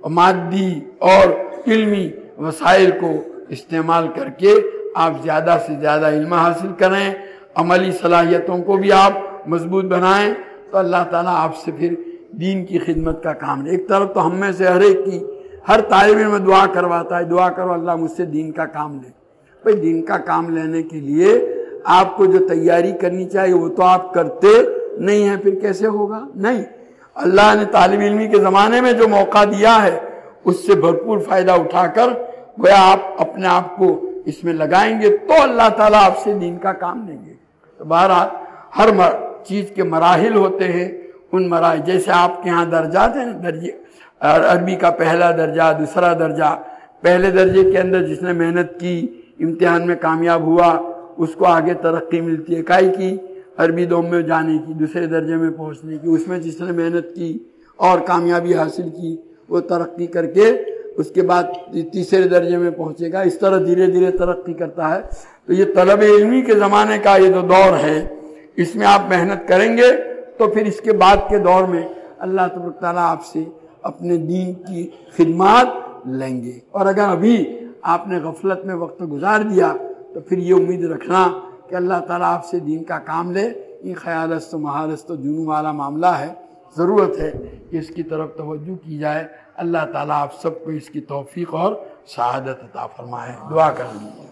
مادی اور علمی وسائل کو استعمال کر کے آپ زیادہ سے زیادہ علم حاصل کریں، عملی صلاحیتوں کو بھی آپ مضبوط بنائیں، تو اللہ تعالیٰ آپ سے پھر دین کی خدمت کا کام لے۔ ایک طرف تو ہم میں سے ہر ایک کی ہر طالب علم دعا کرواتا ہے، دعا کرو اللہ مجھ سے دین کا کام لے۔ بھئی دین کا کام لینے کے لیے آپ کو جو تیاری کرنی چاہیے وہ تو آپ کرتے نہیں ہیں، پھر کیسے ہوگا؟ نہیں، اللہ نے طالب علمی کے زمانے میں جو موقع دیا ہے اس سے بھرپور فائدہ اٹھا کر گویا آپ اپنے آپ کو اس میں لگائیں گے تو اللہ تعالیٰ آپ سے دین کا کام لیں گے۔ تو بہرحال ہر چیز کے مراحل ہوتے ہیں، ان مراحل جیسے آپ کے ہاں درجات ہیں، درجے عربی کا پہلا درجہ، دوسرا درجہ، پہلے درجے کے اندر جس نے محنت کی امتحان میں کامیاب ہوا اس کو آگے ترقی ملتی ہے، کائی کی عربی دوم میں جانے کی، دوسرے درجے میں پہنچنے کی، اس میں جس نے محنت کی اور کامیابی حاصل کی وہ ترقی کر کے اس کے بعد تیسرے درجے میں پہنچے گا، اس طرح دھیرے دھیرے ترقی کرتا ہے۔ تو یہ طلب علمی کے زمانے کا یہ جو دور ہے اس میں آپ محنت کریں گے تو پھر اس کے بعد کے دور میں اللہ تبارک تعالیٰ آپ سے اپنے دین کی خدمات لیں گے، اور اگر ابھی آپ نے غفلت میں وقت گزار دیا تو پھر یہ امید رکھنا کہ اللہ تعالیٰ آپ سے دین کا کام لے، یہ خیالست و مہارست و جنون والا معاملہ ہے، ضرورت ہے کہ اس کی طرف توجہ کی جائے۔ اللہ تعالیٰ آپ سب کو اس کی توفیق اور سعادت عطا فرمائے۔ دعا کر لیجیے۔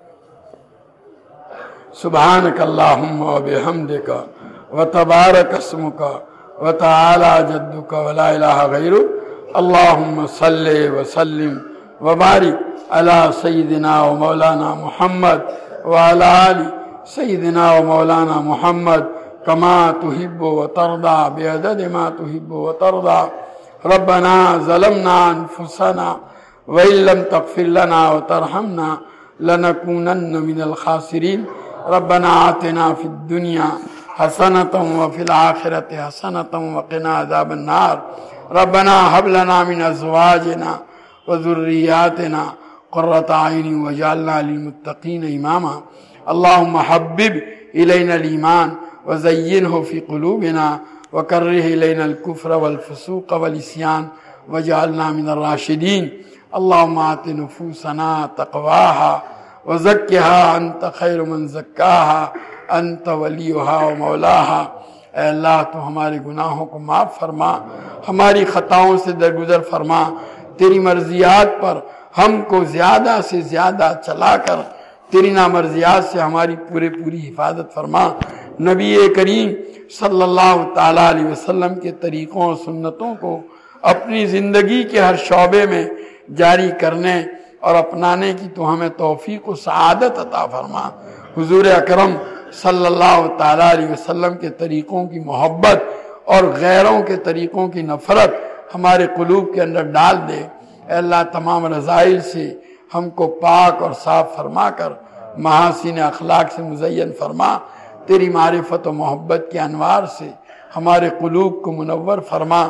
سبحانک اللہم و بحمدک و تبارک اسمک و تعالی جدک و لا الہ غیرک، اللہم صلی وسلم وبارک علی سیدنا و مولانا محمد وعلی آل سیدنا و مولانا محمد کما تحب و ترضى بعدد ما تحب و ترضى۔ ربنا ظلمنا انفسنا وإن لم تغفر لنا وترحمنا لنكونن من الخاسرين۔ ربنا آتنا في الدنيا حسنة وفي الآخرة حسنة وقنا عذاب النار۔ ربنا هب لنا من أزواجنا وذرياتنا قرة أعين واجعلنا للمتقين إماما۔ اللهم حبب إلينا الإيمان وزينه في قلوبنا وكره إلينا الكفر والفسوق والعصيان واجعلنا من الراشدين۔ اللهم آت نفوسنا تقواها وزكها أنت خير من زكاها أنت وليها ومولاها۔ اے اللہ تو ہمارے گناہوں کو معاف فرما، ہماری خطاؤں سے درگزر فرما، تیری مرضیات پر ہم کو زیادہ سے زیادہ چلا کر تیری نامرضیات سے ہماری پورے پوری حفاظت فرما۔ نبی کریم صلی اللہ تعالیٰ علیہ وسلم کے طریقوں اور سنتوں کو اپنی زندگی کے ہر شعبے میں جاری کرنے اور اپنانے کی تو ہمیں توفیق و سعادت عطا فرما۔ حضور اکرم صلی اللہ تعالیٰ علیہ وسلم کے طریقوں کی محبت اور غیروں کے طریقوں کی نفرت ہمارے قلوب کے اندر ڈال دے۔ اے اللہ تمام رذائل سے ہم کو پاک اور صاف فرما کر محاسن اخلاق سے مزین فرما، تیری معرفت و محبت کے انوار سے ہمارے قلوب کو منور فرما،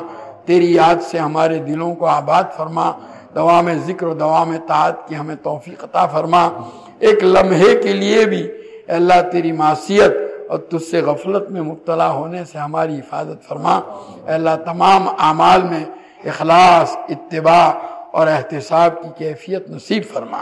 تیری یاد سے ہمارے دلوں کو آباد فرما، دوام ذکر و دوام طاعت کی ہمیں توفیق عطا فرما۔ ایک لمحے کے لیے بھی اے اللہ تیری معصیت اور تجھ سے غفلت میں مبتلا ہونے سے ہماری حفاظت فرما۔ اے اللہ تمام اعمال میں اخلاص، اتباع اور احتساب کی کیفیت نصیب فرما۔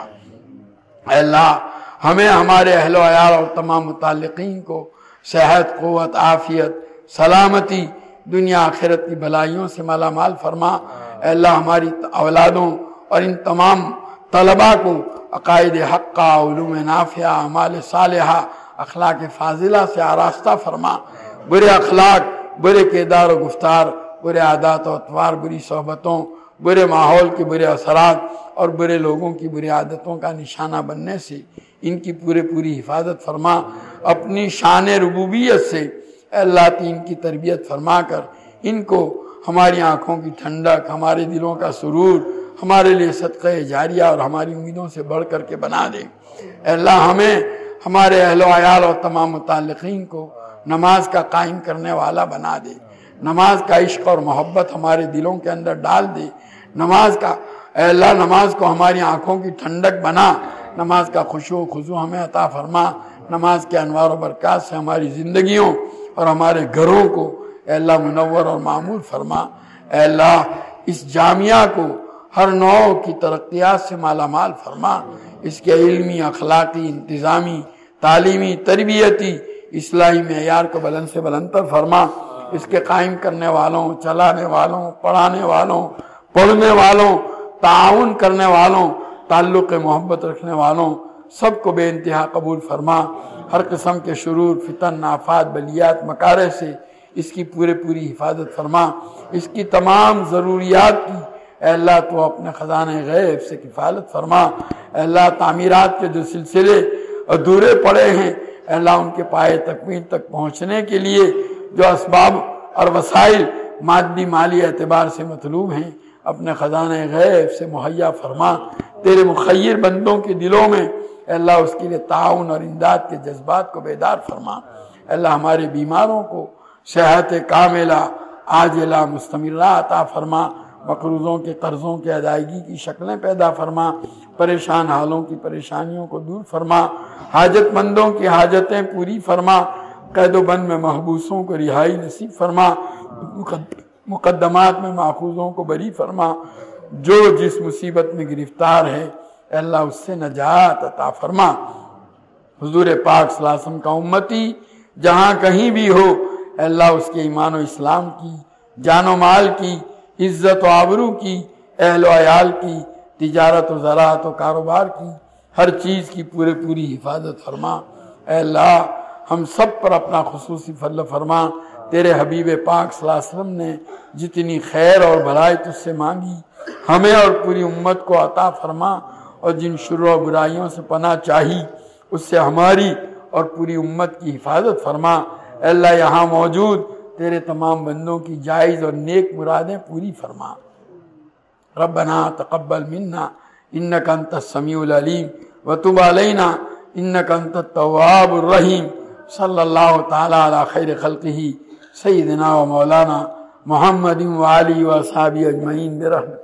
اے اللہ ہمیں، ہمارے اہل و عیال اور تمام متعلقین کو صحت، قوت، عافیت، سلامتی، دنیا آخرت کی بھلائیوں سے مالا مال فرما۔ اے اللہ ہماری اولادوں اور ان تمام طلباء کو عقائد حقہ، علوم نافعہ، اعمال صالحہ، اخلاق فاضلہ سے آراستہ فرما۔ برے اخلاق، برے کردار و گفتار، برے عادات و اطوار، بری صحبتوں، برے ماحول کے برے اثرات اور برے لوگوں کی بری عادتوں کا نشانہ بننے سے ان کی پورے پوری حفاظت فرما۔ اپنی شان ربوبیت سے اے اللہ ان کی تربیت فرما کر ان کو ہماری آنکھوں کی ٹھنڈک، ہمارے دلوں کا سرور، ہمارے لیے صدقہ جاریہ اور ہماری امیدوں سے بڑھ کر کے بنا دے۔ اے اللہ ہمیں، ہمارے اہل و عیال اور تمام متعلقین کو نماز کا قائم کرنے والا بنا دے۔ نماز کا عشق اور محبت ہمارے دلوں کے اندر ڈال دے۔ نماز کا اے اللہ نماز کو ہماری آنکھوں کی ٹھنڈک بنا۔ نماز کا خشوع و خضوع ہمیں عطا فرما۔ نماز کے انوار و برکات سے ہماری زندگیوں اور ہمارے گھروں کو اے اللہ منور اور معمور فرما۔ اے اللہ اس جامعہ کو ہر نوع کی ترقیات سے مالا مال فرما۔ اس کے علمی، اخلاقی، انتظامی، تعلیمی، تربیتی، اصلاحی معیار کو بلند سے بلندتر فرما۔ اس کے قائم کرنے والوں، چلانے والوں، پڑھانے والوں، پڑھنے والوں، تعاون کرنے والوں، تعلق محبت رکھنے والوں سب کو بے انتہا قبول فرما۔ ہر قسم کے شرور، فتن، آفات، بلیات، مکارہ سے اس کی پورے پوری حفاظت فرما۔ اس کی تمام ضروریات کی اے اللہ تو اپنے خزانہ غیب سے کفالت فرما۔ اے اللہ تعمیرات کے جو سلسلے ادھورے پڑے ہیں اے اللہ ان کے پائے تکمیل تک پہنچنے کے لیے جو اسباب اور وسائل مادی مالی اعتبار سے مطلوب ہیں اپنے خزانہ غیب سے مہیا فرما۔ تیرے مخیر بندوں کے دلوں میں اے اللہ اس کے لیے تعاون اور امداد کے جذبات کو بیدار فرما۔ اے اللہ ہمارے بیماروں کو صحت کاملہ، عاجلہ، مستمرہ عطا فرما۔ مقروضوں کے قرضوں کے ادائیگی کی شکلیں پیدا فرما۔ پریشان حالوں کی پریشانیوں کو دور فرما۔ حاجت مندوں کی حاجتیں پوری فرما۔ قید و بند میں محبوسوں کو رہائی نصیب فرما۔ مقدمات میں ماخوذوں کو بری فرما۔ جو جس مصیبت میں گرفتار ہے اے اللہ اس سے نجات عطا فرما۔ حضور پاک صلی اللہ علیہ وسلم کا امتی جہاں کہیں بھی ہو اے اللہ اس کے ایمان و اسلام کی، جان و مال کی، عزت و آبرو کی، اہل و عیال کی، تجارت و زراعت و کاروبار کی، ہر چیز کی پورے پوری حفاظت فرما۔ اے اللہ ہم سب پر اپنا خصوصی فضل فرما۔ تیرے حبیب پاک صلی اللہ علیہ وسلم نے جتنی خیر اور بھلائی تجھ سے مانگی ہمیں اور پوری امت کو عطا فرما، اور جن شر و برائیوں سے پناہ چاہی اس سے ہماری اور پوری امت کی حفاظت فرما۔ اے اللہ یہاں موجود تیرے تمام بندوں کی جائز اور نیک مرادیں پوری فرما۔ ربنا تقبل منا انک انت السمیع العلیم وتب علینا انک انت التواب الرحیم۔ صلی اللہ تعالی علی خیر خلقہ سیدنا و مولانا محمد و آلہ و اصحابہ اجمعین برحمتہ۔